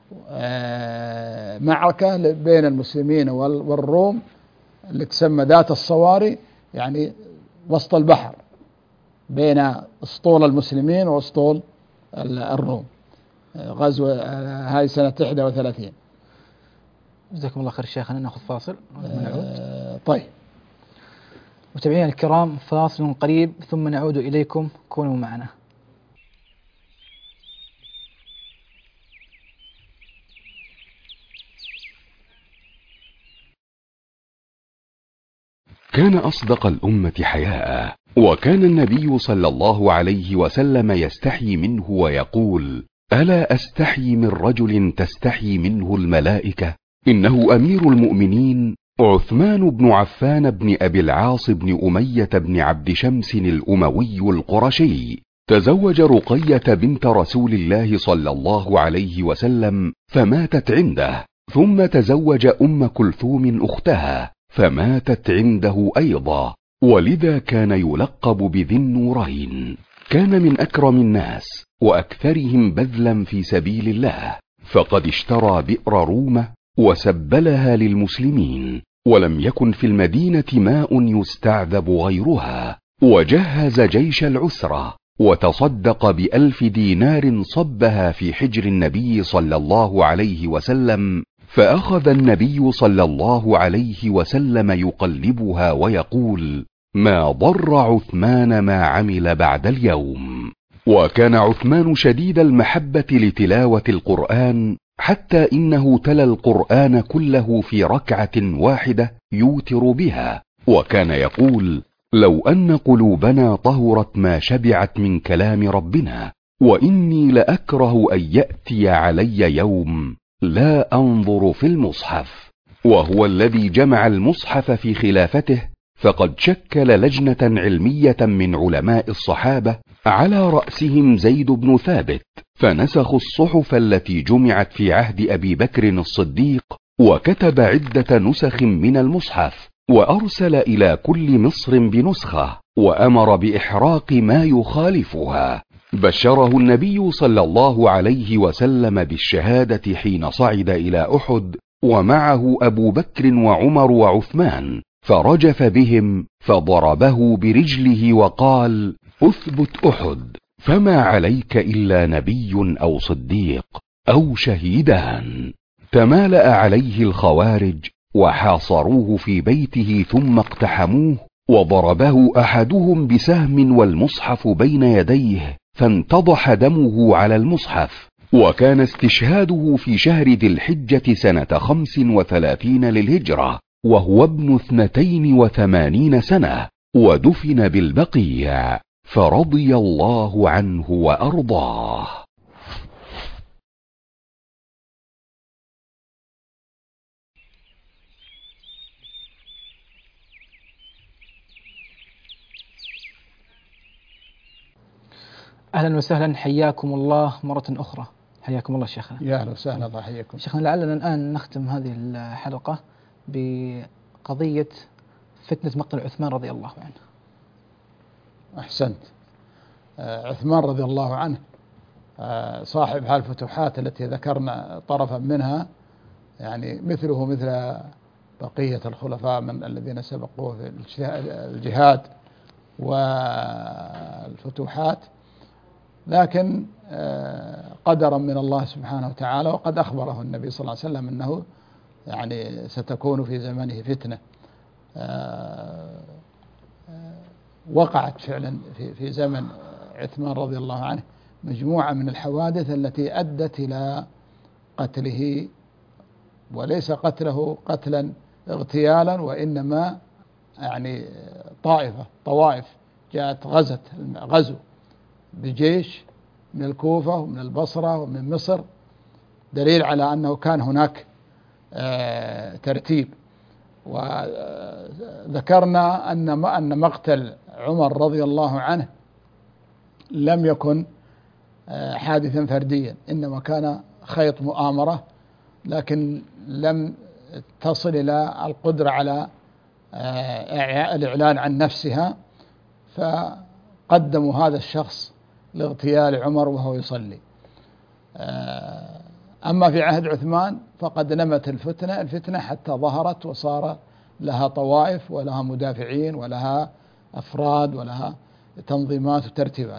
معركة بين المسلمين والروم اللي تسمى ذات الصواري، يعني وسط البحر بين أسطول المسلمين وأسطول الروم، غزو هاي سنة إحدى وثلاثين. جزاكم الله خير شيخنا، نأخذ فاصل ونعود. آه طيب. متابعينا الكرام، فاصل قريب ثم نعود إليكم، كونوا معنا. كان أصدق الأمة حياء، وكان النبي صلى الله عليه وسلم يستحي منه ويقول: ألا أستحي من رجل تستحي منه الملائكة؟ إنه أمير المؤمنين عثمان بن عفان بن أبي العاص بن أمية بن عبد شمس الأموي القرشي، تزوج رقية بنت رسول الله صلى الله عليه وسلم فماتت عنده، ثم تزوج أم كلثوم أختها فماتت عنده أيضا، ولذا كان يلقب بذي النورين. كان من أكرم الناس وأكثرهم بذلا في سبيل الله، فقد اشترى بئر رومة وسبلها للمسلمين، ولم يكن في المدينة ماء يستعذب غيرها، وجهز جيش العسرة وتصدق بألف دينار صبها في حجر النبي صلى الله عليه وسلم، فأخذ النبي صلى الله عليه وسلم يقلبها ويقول: ما ضر عثمان ما عمل بعد اليوم. وكان عثمان شديد المحبة لتلاوة القرآن، حتى إنه تلا القرآن كله في ركعة واحدة يوتر بها، وكان يقول: لو أن قلوبنا طهرت ما شبعت من كلام ربنا، وإني لأكره أن يأتي علي يوم لا أنظر في المصحف. وهو الذي جمع المصحف في خلافته، فقد شكل لجنة علمية من علماء الصحابة على رأسهم زيد بن ثابت، فنسخوا الصحف التي جمعت في عهد أبي بكر الصديق، وكتب عدة نسخ من المصحف، وأرسل إلى كل مصر بنسخة، وأمر بإحراق ما يخالفها. بشره النبي صلى الله عليه وسلم بالشهادة حين صعد إلى أحد، ومعه أبو بكر وعمر وعثمان، فرجف بهم فضربه برجله وقال: أثبت أحد، فما عليك إلا نبي أو صديق أو شهيدان. تمالأ عليه الخوارج وحاصروه في بيته ثم اقتحموه، وضربه أحدهم بسهم والمصحف بين يديه، فانتضح دمه على المصحف. وكان استشهاده في شهر ذي الحجة سنة خمس وثلاثين للهجرة، وهو ابن اثنتين وثمانين سنة، ودفن بالبقيع، فرضي الله عنه وأرضاه. أهلا وسهلا، حياكم الله مرة أخرى. حياكم الله شيخنا. يا أهلا وسهلا، الله يحييكم. شيخنا، لعلنا الآن نختم هذه الحلقة بقضية فتنة مقتل عثمان رضي الله عنه. أحسنت. عثمان رضي الله عنه صاحب هالفتوحات التي ذكرنا طرفا منها، يعني مثله مثل بقية الخلفاء من الذين سبقوه في الجهاد والفتوحات، لكن قدرا من الله سبحانه وتعالى، وقد أخبره النبي صلى الله عليه وسلم أنه يعني ستكون في زمنه فتنة. وقعت فعلا في في زمن عثمان رضي الله عنه مجموعة من الحوادث التي أدت إلى قتله، وليس قتله قتلا اغتيالا، وإنما يعني طائفة طوائف جاءت غزت غزو بجيش من الكوفة ومن البصرة ومن مصر، دليل على أنه كان هناك ترتيب. وذكرنا أن أن مقتل عمر رضي الله عنه لم يكن حادثا فرديا، إنما كان خيط مؤامرة، لكن لم تصل إلى القدرة على الإعلان عن نفسها، فقدموا هذا الشخص لاغتيال عمر وهو يصلي. أما في عهد عثمان فقد نمت الفتنة الفتنة حتى ظهرت وصار لها طوائف ولها مدافعين ولها أفراد ولها تنظيمات وترتيبات.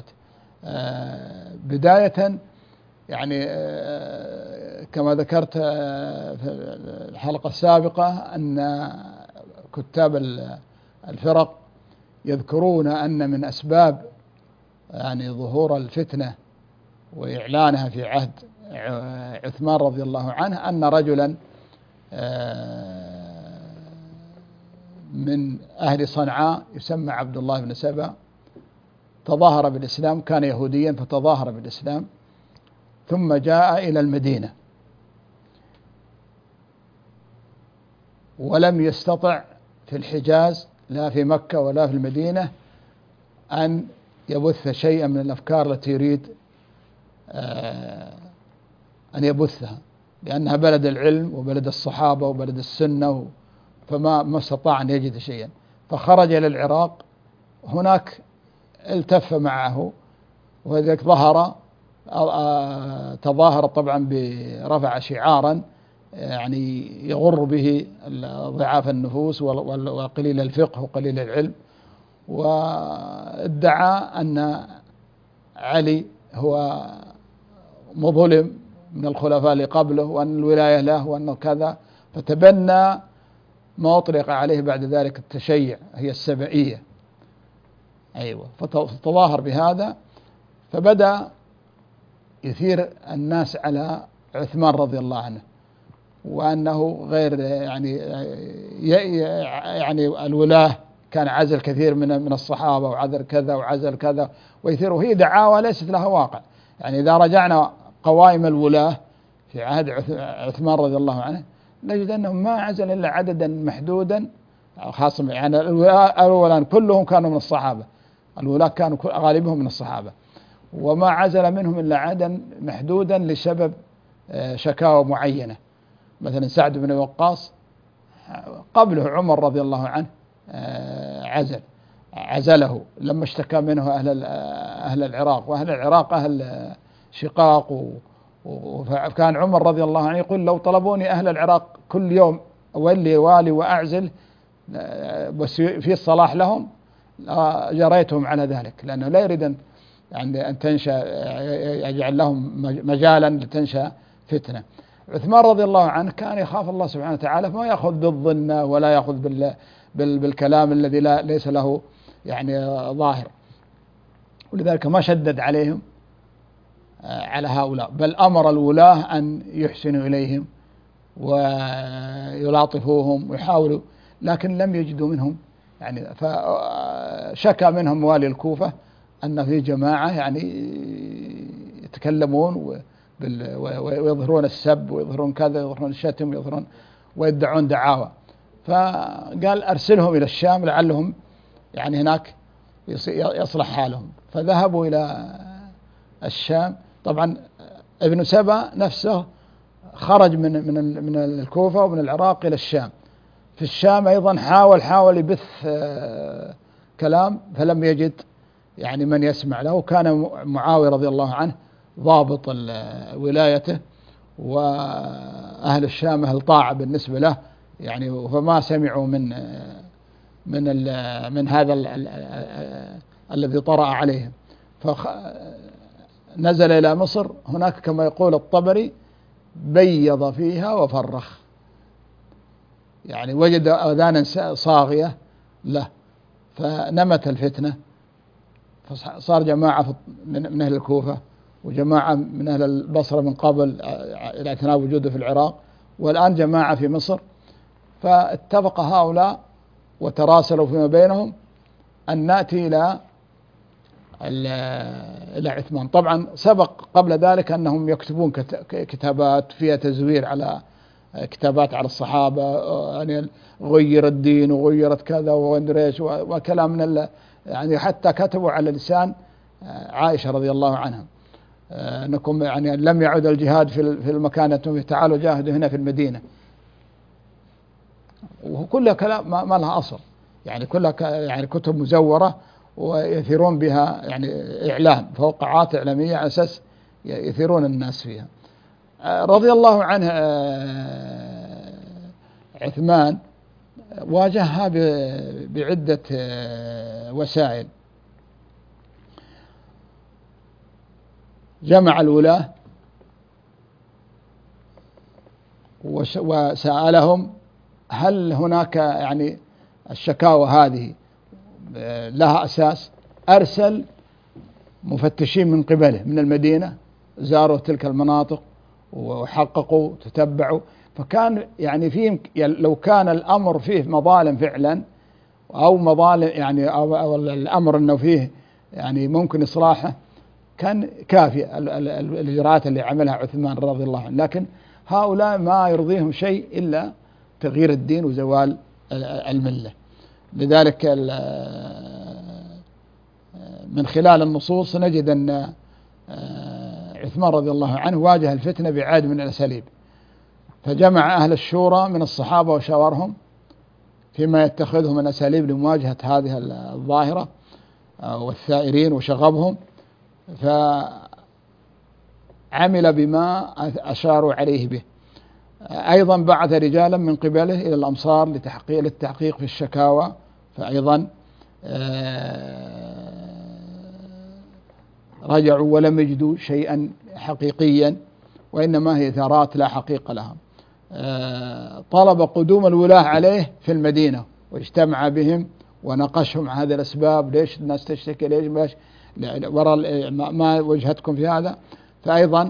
بداية يعني كما ذكرت في الحلقة السابقة أن كتاب الفرق يذكرون أن من أسباب يعني ظهور الفتنة وإعلانها في عهد عثمان رضي الله عنه أن رجلا من أهل صنعاء يسمى عبد الله بن سبأ تظاهر بالإسلام، كان يهوديا فتظاهر بالإسلام، ثم جاء إلى المدينة ولم يستطع في الحجاز لا في مكة ولا في المدينة أن يبث شيئا من الأفكار التي يريد أن يبثها، لأنها بلد العلم وبلد الصحابة وبلد السنة، فما ما استطاع أن يجد شيئا، فخرج إلى العراق. هناك التف معه، وذلك ظهر تظاهر طبعا برفع شعارا يعني يغر به ضعاف النفوس وقليل الفقه وقليل العلم، وادعى أن علي هو مظلم من الخلفاء اللي قبله وأن الولاية له وأنه كذا، فتبنى ما أطلق عليه بعد ذلك التشيع، هي السبئية. أيوة، فتظاهر بهذا، فبدأ يثير الناس على عثمان رضي الله عنه، وأنه غير يعني يعني الولاة كان عزل كثير من من الصحابة وعزل كذا وعزل كذا ويثير، وهي دعاوى ليست لها واقع. يعني إذا رجعنا قوائم الولاة في عهد عثمان رضي الله عنه نجد أنهم ما عزل إلا عددا محدودا خاصة، يعني الولاة كلهم كانوا من الصحابة، الولاة كانوا غالبهم من الصحابة، وما عزل منهم إلا عددا محدودا لسبب شكاوى معينة. مثلا سعد بن وقاص قبله عمر رضي الله عنه عزل عزله لما اشتكى منه أهل أهل العراق، وأهل العراق أهل شقاق، وكان عمر رضي الله عنه يقول لو طلبوني أهل العراق كل يوم أولي والي وأعزل بس في الصلاح لهم جريتهم على ذلك، لأنه لا يريد أن يعني أن تنشأ يجعل لهم مجالا لتنشأ فتنة. عثمان رضي الله عنه كان يخاف الله سبحانه وتعالى، فما يأخذ بالظن ولا يأخذ بال بالكلام الذي لا ليس له يعني ظاهر، ولذلك ما شدد عليهم على هؤلاء، بل أمر الولاة أن يحسنوا إليهم ويلاطفوهم ويحاولوا، لكن لم يجدوا منهم يعني. فشكى منهم والي الكوفة أن في جماعة يعني يتكلمون ويظهرون السب ويظهرون كذا ويظهرون الشتم ويظهرون ويدعون دعاوى، فقال أرسلهم إلى الشام لعلهم يعني هناك يصلح حالهم. فذهبوا إلى الشام. طبعا ابن سبأ نفسه خرج من من من الكوفة ومن العراق إلى الشام. في الشام أيضا حاول حاول يبث كلام فلم يجد يعني من يسمع له. كان معاوية رضي الله عنه ضابط ولايته، وأهل الشام أهل طاعة بالنسبة له يعني، فما سمعوا من من من هذا الذي طرأ عليهم. فنزل إلى مصر، هناك كما يقول الطبري بيض فيها وفرخ، يعني وجد أذانا صاغية له، فنمت الفتنة، فصار جماعة من أهل الكوفة وجماعة من أهل البصرة من قبل إلى اعتناء وجوده في العراق، والآن جماعة في مصر. فاتفق هؤلاء وتراسلوا فيما بينهم أن نأتي إلى إلى عثمان. طبعا سبق قبل ذلك أنهم يكتبون كتابات فيها تزوير على كتابات على الصحابة، يعني غير الدين وغيرت كذا وندريش وكلام من يعني، حتى كتبوا على لسان عائشة رضي الله عنها أنكم يعني لم يعد الجهاد في في المكان أنتم تعالوا جاهدوا هنا في المدينة، وكلها كلام ما لها أصل، يعني كلها يعني كتب مزورة ويثيرون بها يعني إعلام، فوقعات إعلامية على أساس يثيرون الناس فيها. رضي الله عنه عثمان واجهها بعدة وسائل. جمع الولاة وسألهم هل هناك يعني الشكاوى هذه لها أساس، أرسل مفتشين من قبله من المدينة، زاروا تلك المناطق وحققوا تتبعوا. فكان يعني فيه لو كان الأمر فيه مظالم فعلا أو مظالم يعني أو, أو الأمر أنه فيه يعني ممكن إصلاحه كان كافي الإجراءات اللي عملها عثمان رضي الله عنه. لكن هؤلاء ما يرضيهم شيء إلا تغيير الدين وزوال الملة. لذلك من خلال النصوص نجد أن عثمان رضي الله عنه واجه الفتنة بعدد من الأساليب، فجمع أهل الشورى من الصحابة وشاورهم فيما يتخذه من أساليب لمواجهة هذه الظاهرة والثائرين وشغبهم، فعمل بما أشاروا عليه به. أيضا بعث رجالا من قبله إلى الأمصار لتحقيق للتحقيق في الشكاوى، فأيضا رجعوا ولم يجدوا شيئا حقيقيا، وإنما هي ثارات لا حقيقة لها. طلب قدوم الولاة عليه في المدينة واجتمع بهم وناقشهم هذه الأسباب، ليش الناس تشتكي، ليش باش وراء ما وجهتكم في هذا. فأيضا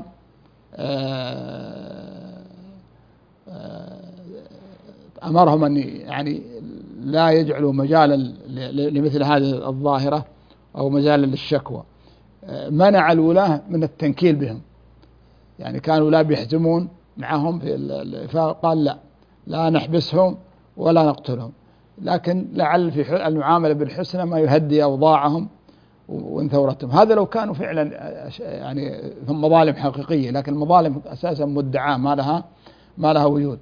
أمرهم أن يعني لا يجعلوا مجالا لمثل هذه الظاهرة أو مجالا للشكوى. منع الولاة من التنكيل بهم، يعني كانوا لا بيحزمون معهم في، فقال لا لا نحبسهم ولا نقتلهم، لكن لعل في المعاملة بالحسنى ما يهدي أوضاعهم وانثورتهم. هذا لو كانوا فعلا يعني ثم مظالم حقيقية، لكن المظالم أساسا مدعاة ما لها ما لها وجود.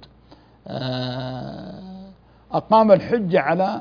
أقام الحجة على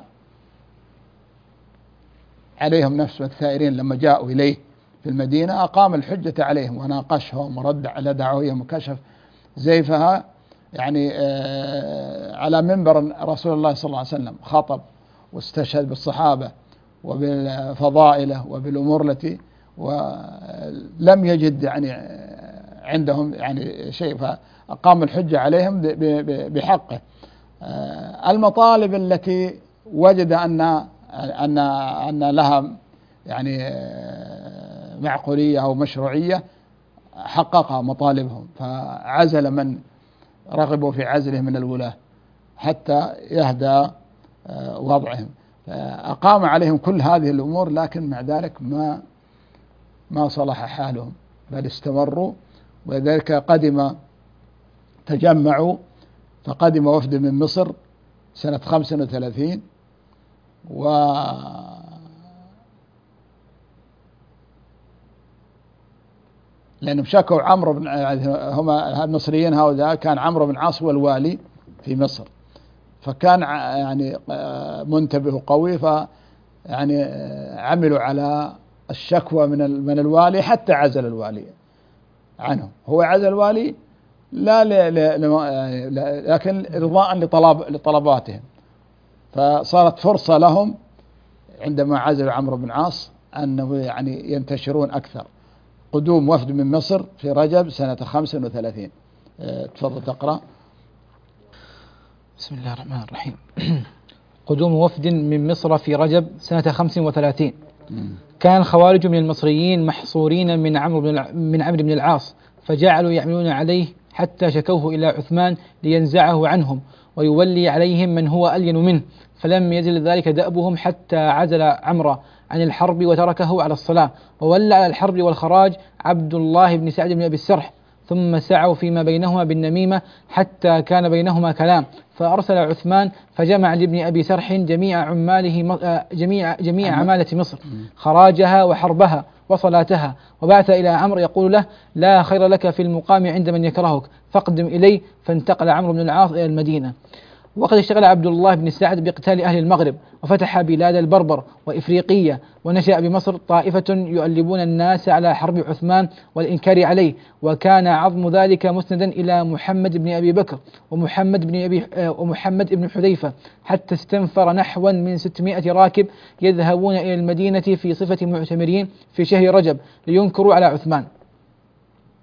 عليهم نفس الثائرين لما جاءوا إليه في المدينة، أقام الحجة عليهم وناقشهم ورد على دعوهم وكشف زيفها، يعني على منبر رسول الله صلى الله عليه وسلم خطب واستشهد بالصحابة وبالفضائله وبالأمور التي ولم يجد يعني عندهم يعني شيء، فأقام الحجة عليهم بحقه. المطالب التي وجد أن أن أن لها يعني معقولية أو مشروعية حققها مطالبهم، فعزل من رغبوا في عزله من الولاة حتى يهدى وضعهم. أقام عليهم كل هذه الأمور، لكن مع ذلك ما ما صلح حالهم بل استمروا. ولذلك قدم تجمعوا، فقدم وفد من مصر سنة خمسة وثلاثين، و لأنهم شكوا عمرو بن هم المصريين هؤلاء، كان عمرو بن عاص هو الوالي في مصر، فكان يعني منتبه قوي، ف يعني عملوا على الشكوى من من الوالي حتى عزل الوالي عنه. هو عزل الوالي لا ل... ل... لكن رضاء لطلب لطلباتهم، فصارت فرصة لهم عندما عزلوا عمرو بن عاص أنه يعني ينتشرون أكثر. قدوم وفد من مصر في رجب سنة خمسة وثلاثين. تفضل تقرأ. بسم الله الرحمن الرحيم. قدوم وفد من مصر في رجب سنة خمس وثلاثين. كان الخوارج من المصريين محصورين من عمرو بن من عمرو بن العاص، فجعلوا يعملون عليه حتى شكوه إلى عثمان لينزعه عنهم ويولي عليهم من هو ألين منه، فلم يزل ذلك دأبهم حتى عزل عمرو عن الحرب وتركه على الصلاة، وولى على الحرب والخراج عبد الله بن سعد بن أبي السرح، ثم سعوا فيما بينهما بالنميمة حتى كان بينهما كلام، فأرسل عثمان فجمع لابن أبي سرح جميع عماله جميع جميع عمالة مصر خراجها وحربها وصلاتها، وبعث إلى عمرو يقول له: لا خير لك في المقام عند من يكرهك، فاقدم إلي. فانتقل عمرو بن العاص إلى المدينة. وقد اشتغل عبد الله بن سعد بقتال أهل المغرب، وفتح بلاد البربر وإفريقية، ونشأ بمصر طائفة يؤلبون الناس على حرب عثمان والإنكار عليه، وكان عظم ذلك مسندا إلى محمد بن أبي بكر ومحمد بن أبي ومحمد بن حذيفة، حتى استنفر نحوا من ستمائة راكب يذهبون إلى المدينة في صفة معتمرين في شهر رجب لينكروا على عثمان.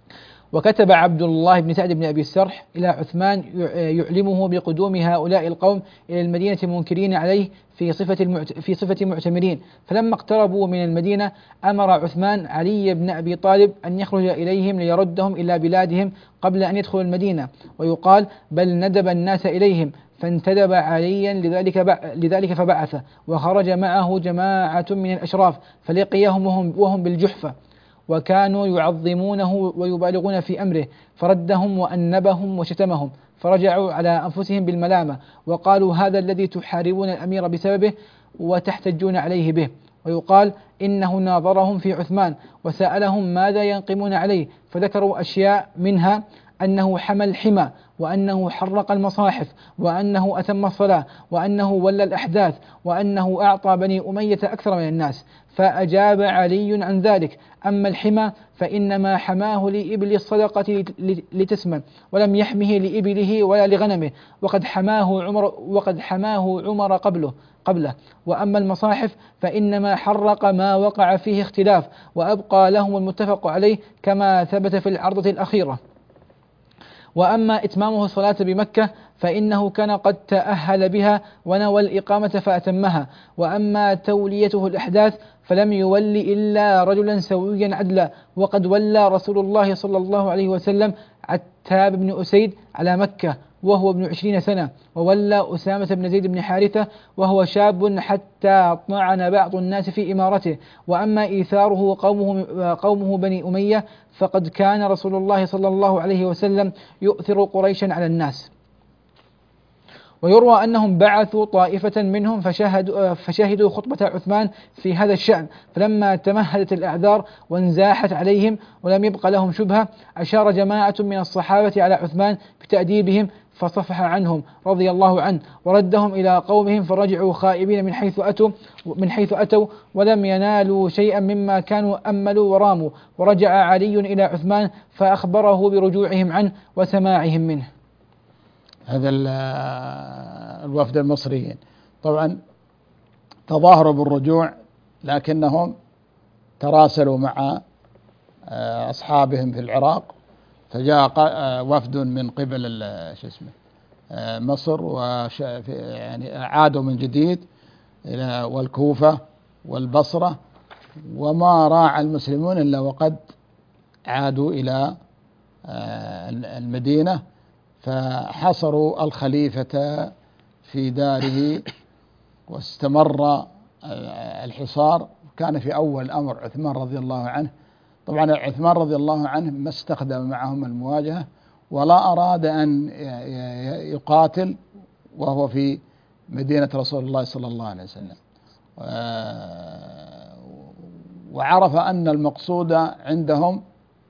وكتب عبد الله بن سعد بن أبي السرح إلى عثمان يعلمه بقدوم هؤلاء القوم إلى المدينة منكرين عليه في صفة في صفة معتمرين. فلما اقتربوا من المدينة أمر عثمان علي بن أبي طالب أن يخرج إليهم ليردهم إلى بلادهم قبل أن يدخلوا المدينة. ويقال بل ندب الناس إليهم فانتدب عليا لذلك لذلك فبعثه، وخرج معه جماعة من الأشراف فلقيهم وهم, وهم بالجحفة، وكانوا يعظمونه ويبالغون في أمره، فردهم وأنبهم وشتمهم، فرجعوا على أنفسهم بالملامة وقالوا هذا الذي تحاربون الأمير بسببه وتحتجون عليه به. ويقال إنه ناظرهم في عثمان وسألهم ماذا ينقمون عليه، فذكروا أشياء منها أنه حمى الحمى، وأنه حرق المصاحف، وأنه أتم الصلاة، وأنه ولى الأحداث، وأنه أعطى بني أمية أكثر من الناس. فأجاب علي عن ذلك: أما الحمى فإنما حماه لإبل الصدقة لتسمن، ولم يحمه لإبله ولا لغنمه، وقد حماه عمر وقد حماه عمر قبله قبله وأما المصاحف فإنما حرق ما وقع فيه اختلاف، وأبقى لهم المتفق عليه كما ثبت في العرضة الأخيرة. وأما إتمامه الصلاة بمكة فإنه كان قد تأهل بها ونوى الإقامة فأتمها. وأما توليته الأحداث فلم يول إلا رجلا سويا عدلا، وقد ولى رسول الله صلى الله عليه وسلم عتاب بن أسيد على مكة وهو ابن عشرين سنة، وولى أسامة بن زيد بن حارثة وهو شاب حتى طعن بعض الناس في إمارته. وأما إيثاره قومه, قومه بني أمية فقد كان رسول الله صلى الله عليه وسلم يؤثر قريشا على الناس. ويروى أنهم بعثوا طائفة منهم فشاهدوا, فشاهدوا خطبة عثمان في هذا الشأن، فلما تمهدت الأعذار وانزاحت عليهم ولم يبق لهم شبهة أشار جماعة من الصحابة على عثمان بتأديبهم فصفح عنهم رضي الله عنه وردهم إلى قومهم، فرجعوا خائبين من حيث أتوا من حيث أتوا ولم ينالوا شيئا مما كانوا أملوا وراموا. ورجع علي إلى عثمان فأخبره برجوعهم عنه وسماعهم منه. هذا الوفد المصريين طبعا تظاهروا بالرجوع، لكنهم تراسلوا مع أصحابهم في العراق، فجاء وفد من قبل شو اسمه مصر ويعني عادوا من جديد إلى والكوفة والبصرة، وما راعى المسلمون إلا وقد عادوا إلى المدينة، فحصروا الخليفة في داره واستمر الحصار. كان في أول أمر عثمان رضي الله عنه، طبعا عثمان رضي الله عنه ما استخدم معهم المواجهة ولا أراد أن يقاتل وهو في مدينة رسول الله صلى الله عليه وسلم، وعرف أن المقصود عندهم،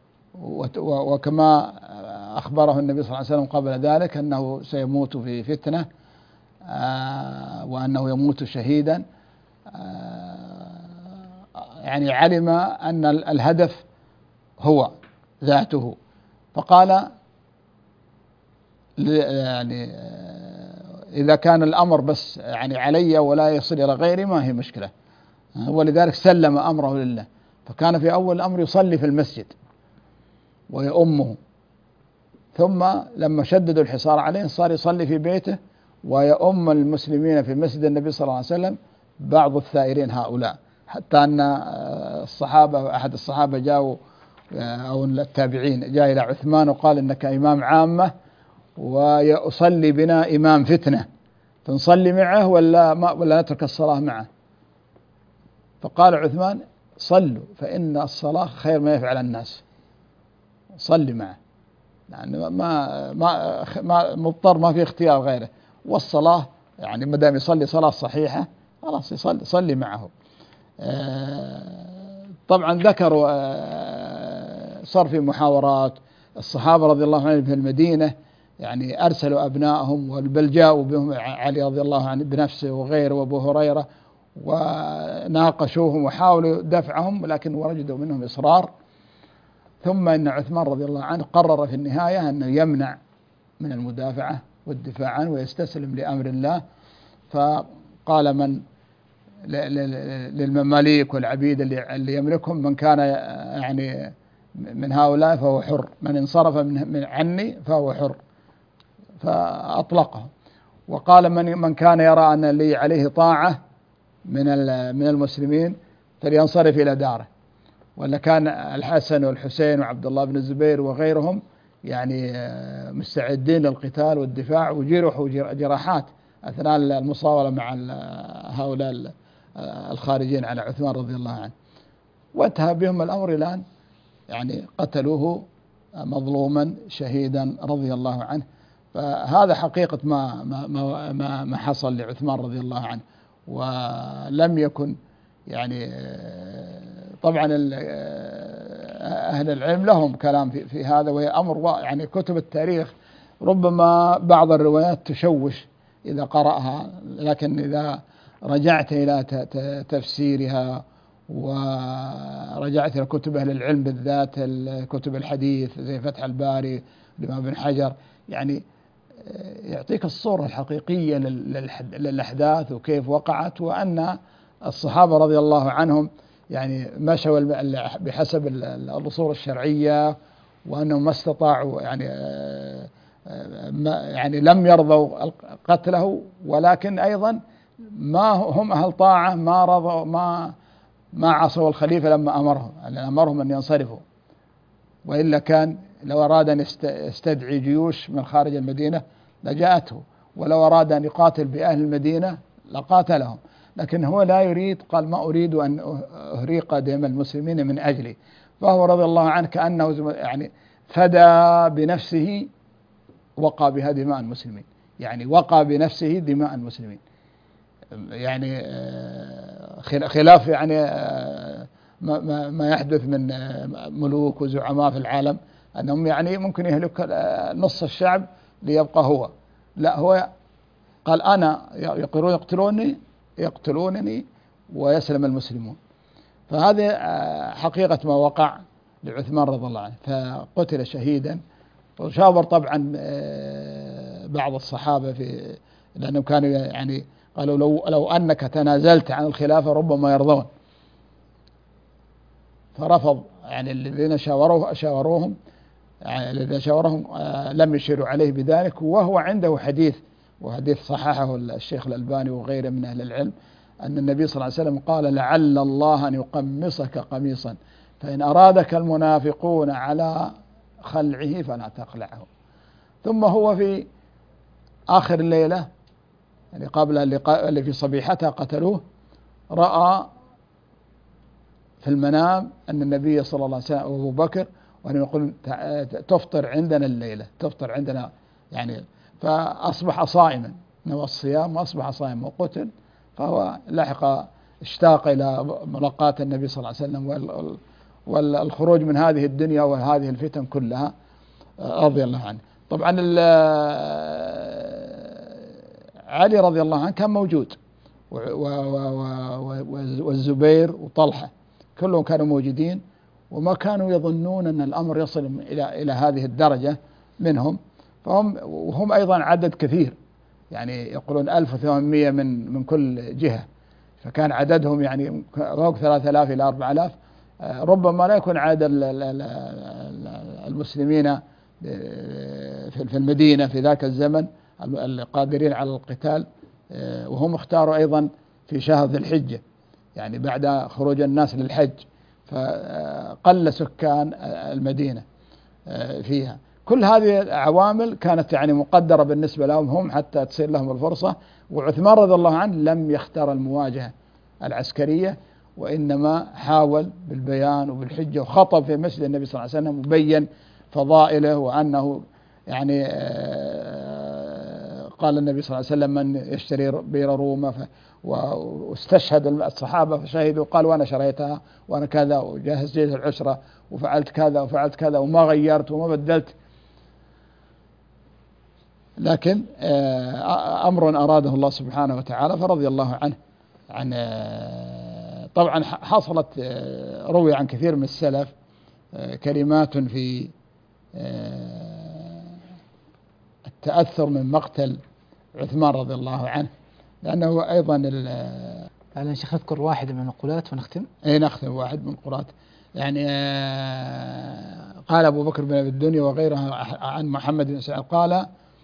وكما أخبره النبي صلى الله عليه وسلم قبل ذلك أنه سيموت في فتنة وأنه يموت شهيدا، يعني علم أن الهدف هو ذاته، فقال يعني إذا كان الأمر بس يعني علي ولا يصل إلى غيري ما هي مشكلة، ولذلك سلم أمره لله. فكان في أول الأمر يصلي في المسجد ويؤمه، ثم لما شددوا الحصار عليه صار يصلي في بيته ويؤم المسلمين في مسجد النبي صلى الله عليه وسلم بعض الثائرين هؤلاء، حتى أن الصحابة أحد الصحابة جاءوا أو التابعين جاء إلى عثمان وقال إنك إمام عامة ويصلي بنا إمام فتنة، فنصلي معه ولا ما ولا نترك الصلاة معه؟ فقال عثمان صلوا فإن الصلاة خير ما يفعل الناس، صلي معه، يعني ما ما ما مضطر، ما في اختيار غيره، والصلاة يعني ما دام يصلي صلاة صحيحة خلاص يصلي صلي معه. طبعا ذكروا صار في محاورات الصحابة رضي الله عنهم في المدينة، يعني أرسلوا أبنائهم بل جاءوا بهم علي رضي الله عنه بنفسه وغيره وأبو هريرة وناقشوهم وحاولوا دفعهم، ولكن وجدوا منهم إصرار. ثم إن عثمان رضي الله عنه قرر في النهاية أنه يمنع من المدافعة والدفاع عنه ويستسلم لأمر الله، فقال من للمماليك والعبيد اللي يملكهم من كان يعني من هؤلاء فهو حر، من انصرف من عني فهو حر، فأطلقه. وقال من من كان يرى أن لي عليه طاعة من من المسلمين فلينصرف إلى داره. ولا كان الحسن والحسين وعبد الله بن الزبير وغيرهم يعني مستعدين للقتال والدفاع، وجرحوا جراحات أثناء المصاولة مع هؤلاء الخارجين على عثمان رضي الله عنه، وانتهى بهم الأمر إلى أن يعني قتلوه مظلوما شهيدا رضي الله عنه. فهذا حقيقة ما ما ما ما حصل لعثمان رضي الله عنه. ولم يكن يعني طبعا أهل العلم لهم كلام في, في هذا، وهي أمر يعني كتب التاريخ ربما بعض الروايات تشوش إذا قرأها، لكن إذا رجعت إلى تفسيرها ورجعت إلى كتب أهل العلم بالذات كتب الحديث زي فتح الباري لإمام ابن حجر، يعني يعطيك الصورة الحقيقية للأحداث وكيف وقعت، وأن الصحابة رضي الله عنهم يعني مشوا بحسب الأصول الشرعية، وأنهم ما استطاعوا يعني يعني لم يرضوا قتله، ولكن أيضا ما هم أهل طاعة، ما رضوا ما ما عصوا الخليفة لما أمرهم أمرهم أن ينصرفوا، وإلا كان لو أراد أن يستدعي جيوش من خارج المدينة لجاءته، ولو أراد أن يقاتل بأهل المدينة لقاتلهم، لكن هو لا يريد، قال ما أريد أن أهريق دم المسلمين من أجلي. فهو رضي الله عنه كأنه يعني فدى بنفسه وقى بها دماء المسلمين، يعني وقى بنفسه دماء المسلمين، يعني خلاف يعني ما ما يحدث من ملوك وزعماء في العالم أنهم يعني ممكن يهلك نص الشعب ليبقى هو، لا هو قال أنا يقتلوني يقتلونني ويسلم المسلمون. فهذه حقيقة ما وقع لعثمان رضي الله عنه، فقتل شهيدا. وشاور طبعا بعض الصحابة في لأنهم كانوا يعني قالوا لو لو أنك تنازلت عن الخلافة ربما يرضون، فرفض يعني الذين شاوروه شاوروهم يعني الذين شاورهم لم يشيروا عليه بذلك. وهو عنده حديث، وحديث صححه الشيخ الألباني وغيره من أهل العلم، أن النبي صلى الله عليه وسلم قال لعل الله أن يقمصك قميصا فإن أرادك المنافقون على خلعه فلا تقلعه. ثم هو في آخر الليلة يعني قبل اللي في صبيحتها قتلوه، رأى في المنام أن النبي صلى الله عليه وسلم وأبو بكر وأن يقول تفطر عندنا الليلة، تفطر عندنا يعني، فأصبح صائما، نوى الصيام وأصبح صائما وقتل. فهو لحق اشتاق إلى ملاقاة النبي صلى الله عليه وسلم والخروج من هذه الدنيا وهذه الفتن كلها رضي الله عنه. طبعا علي رضي الله عنه كان موجود، والزبير وطلحة كلهم كانوا موجودين، وما كانوا يظنون أن الأمر يصل إلى إلى هذه الدرجة منهم. فهم وهم أيضا عدد كثير، يعني يقولون ألف وثمانمائة من من كل جهة، فكان عددهم يعني فوق ثلاثة آلاف إلى أربعة آلاف. ربما لا يكون عدد المسلمين في المدينة في ذاك الزمن القادرين على القتال، وهم اختاروا أيضا في شهر ذي الحجة يعني بعد خروج الناس للحج، فقل سكان المدينة فيها. كل هذه العوامل كانت يعني مقدرة بالنسبة لهم هم حتى تصير لهم الفرصة. وعثمان رضي الله عنه لم يختار المواجهة العسكرية، وإنما حاول بالبيان وبالحجة، وخطب في مسجد النبي صلى الله عليه وسلم وبين فضائله، وأنه يعني قال النبي صلى الله عليه وسلم من يشتري بئر روما، واستشهد الصحابة فشهدوا، قال وأنا شريتها وأنا كذا وجهز جيش العشرة وفعلت كذا وفعلت كذا وما غيرت وما بدلت. لكن أمر أراده الله سبحانه وتعالى فرضي الله عنه. عن طبعا حصلت روي عن كثير من السلف كلمات في التأثر من مقتل عثمان رضي الله عنه، لأنه أيضا يعني شيخ نذكر واحد من النقولات ونختم. أي نختم واحد من النقولات. يعني قال أبو بكر بن أبي الدنيا وغيره عن محمد بن سعد قال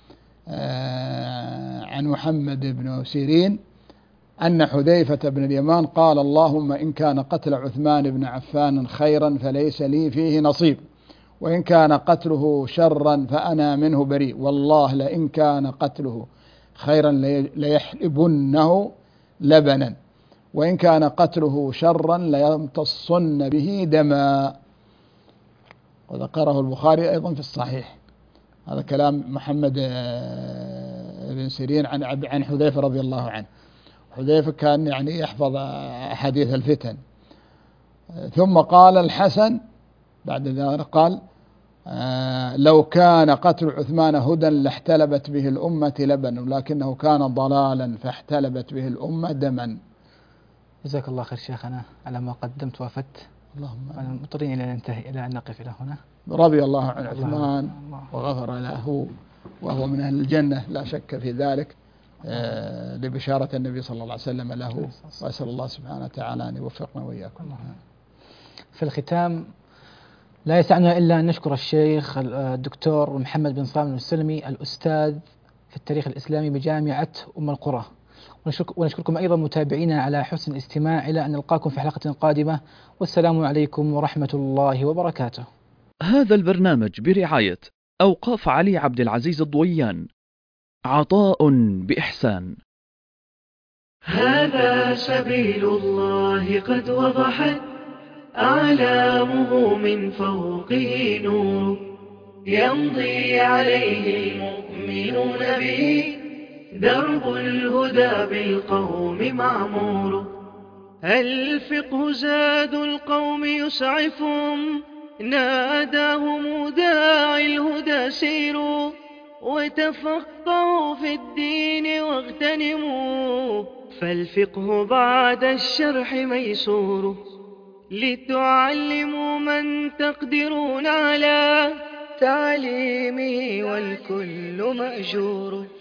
عن محمد بن سيرين أن حذيفة بن اليمان قال اللهم إن كان قتل عثمان بن عفان خيرا فليس لي فيه نصيب، وإن كان قتله شرا فأنا منه بريء، والله لئن كان قتله خيرا ليحلبنه لبنا، وإن كان قتله شرا ليمتصن به دما. وذكره البخاري أيضا في الصحيح. هذا كلام محمد بن سيرين عن عن حذيفة رضي الله عنه. حذيفة كان يعني يحفظ أحاديث الفتن. ثم قال الحسن بعد ذلك قال لو كان قتل عثمان هدى لاحتلبت به الأمة لبنا، لكنه كان ضلالا فاحتلبت به الأمة دما. جزاك الله خير شيخنا على ما قدمت وافدت. اللهم مضطرين إلى أن ننتهي إلى أن نقف إلى هنا. رضي الله عن عثمان وغفر له وهو من أهل الجنة لا شك في ذلك، آه لبشارة النبي صلى الله عليه وسلم له، وأسأل الله سبحانه وتعالى أن يوفقنا وإياكم. في الختام لا يسعنا إلا أن نشكر الشيخ الدكتور محمد بن صالح السلمي الأستاذ في التاريخ الإسلامي بجامعة أم القرى، ونشكركم أيضا متابعينا على حسن الاستماع. إلى أن نلقاكم في حلقة قادمة، والسلام عليكم ورحمة الله وبركاته. هذا البرنامج برعاية أوقاف علي عبد العزيز الضويان. عطاء بإحسان. هذا سبيل الله قد وضحت أعلامه من فوقه نور، يمضي عليه المؤمنون به درب الهدى بالقوم معمور. الفقه زاد القوم يسعفهم، ناداهم داعي الهدى سيروا، وتفقهوا في الدين واغتنموا، فالفقه بعد الشرح ميسور. لتعلموا من تقدرون على تعليمه والكل مأجور.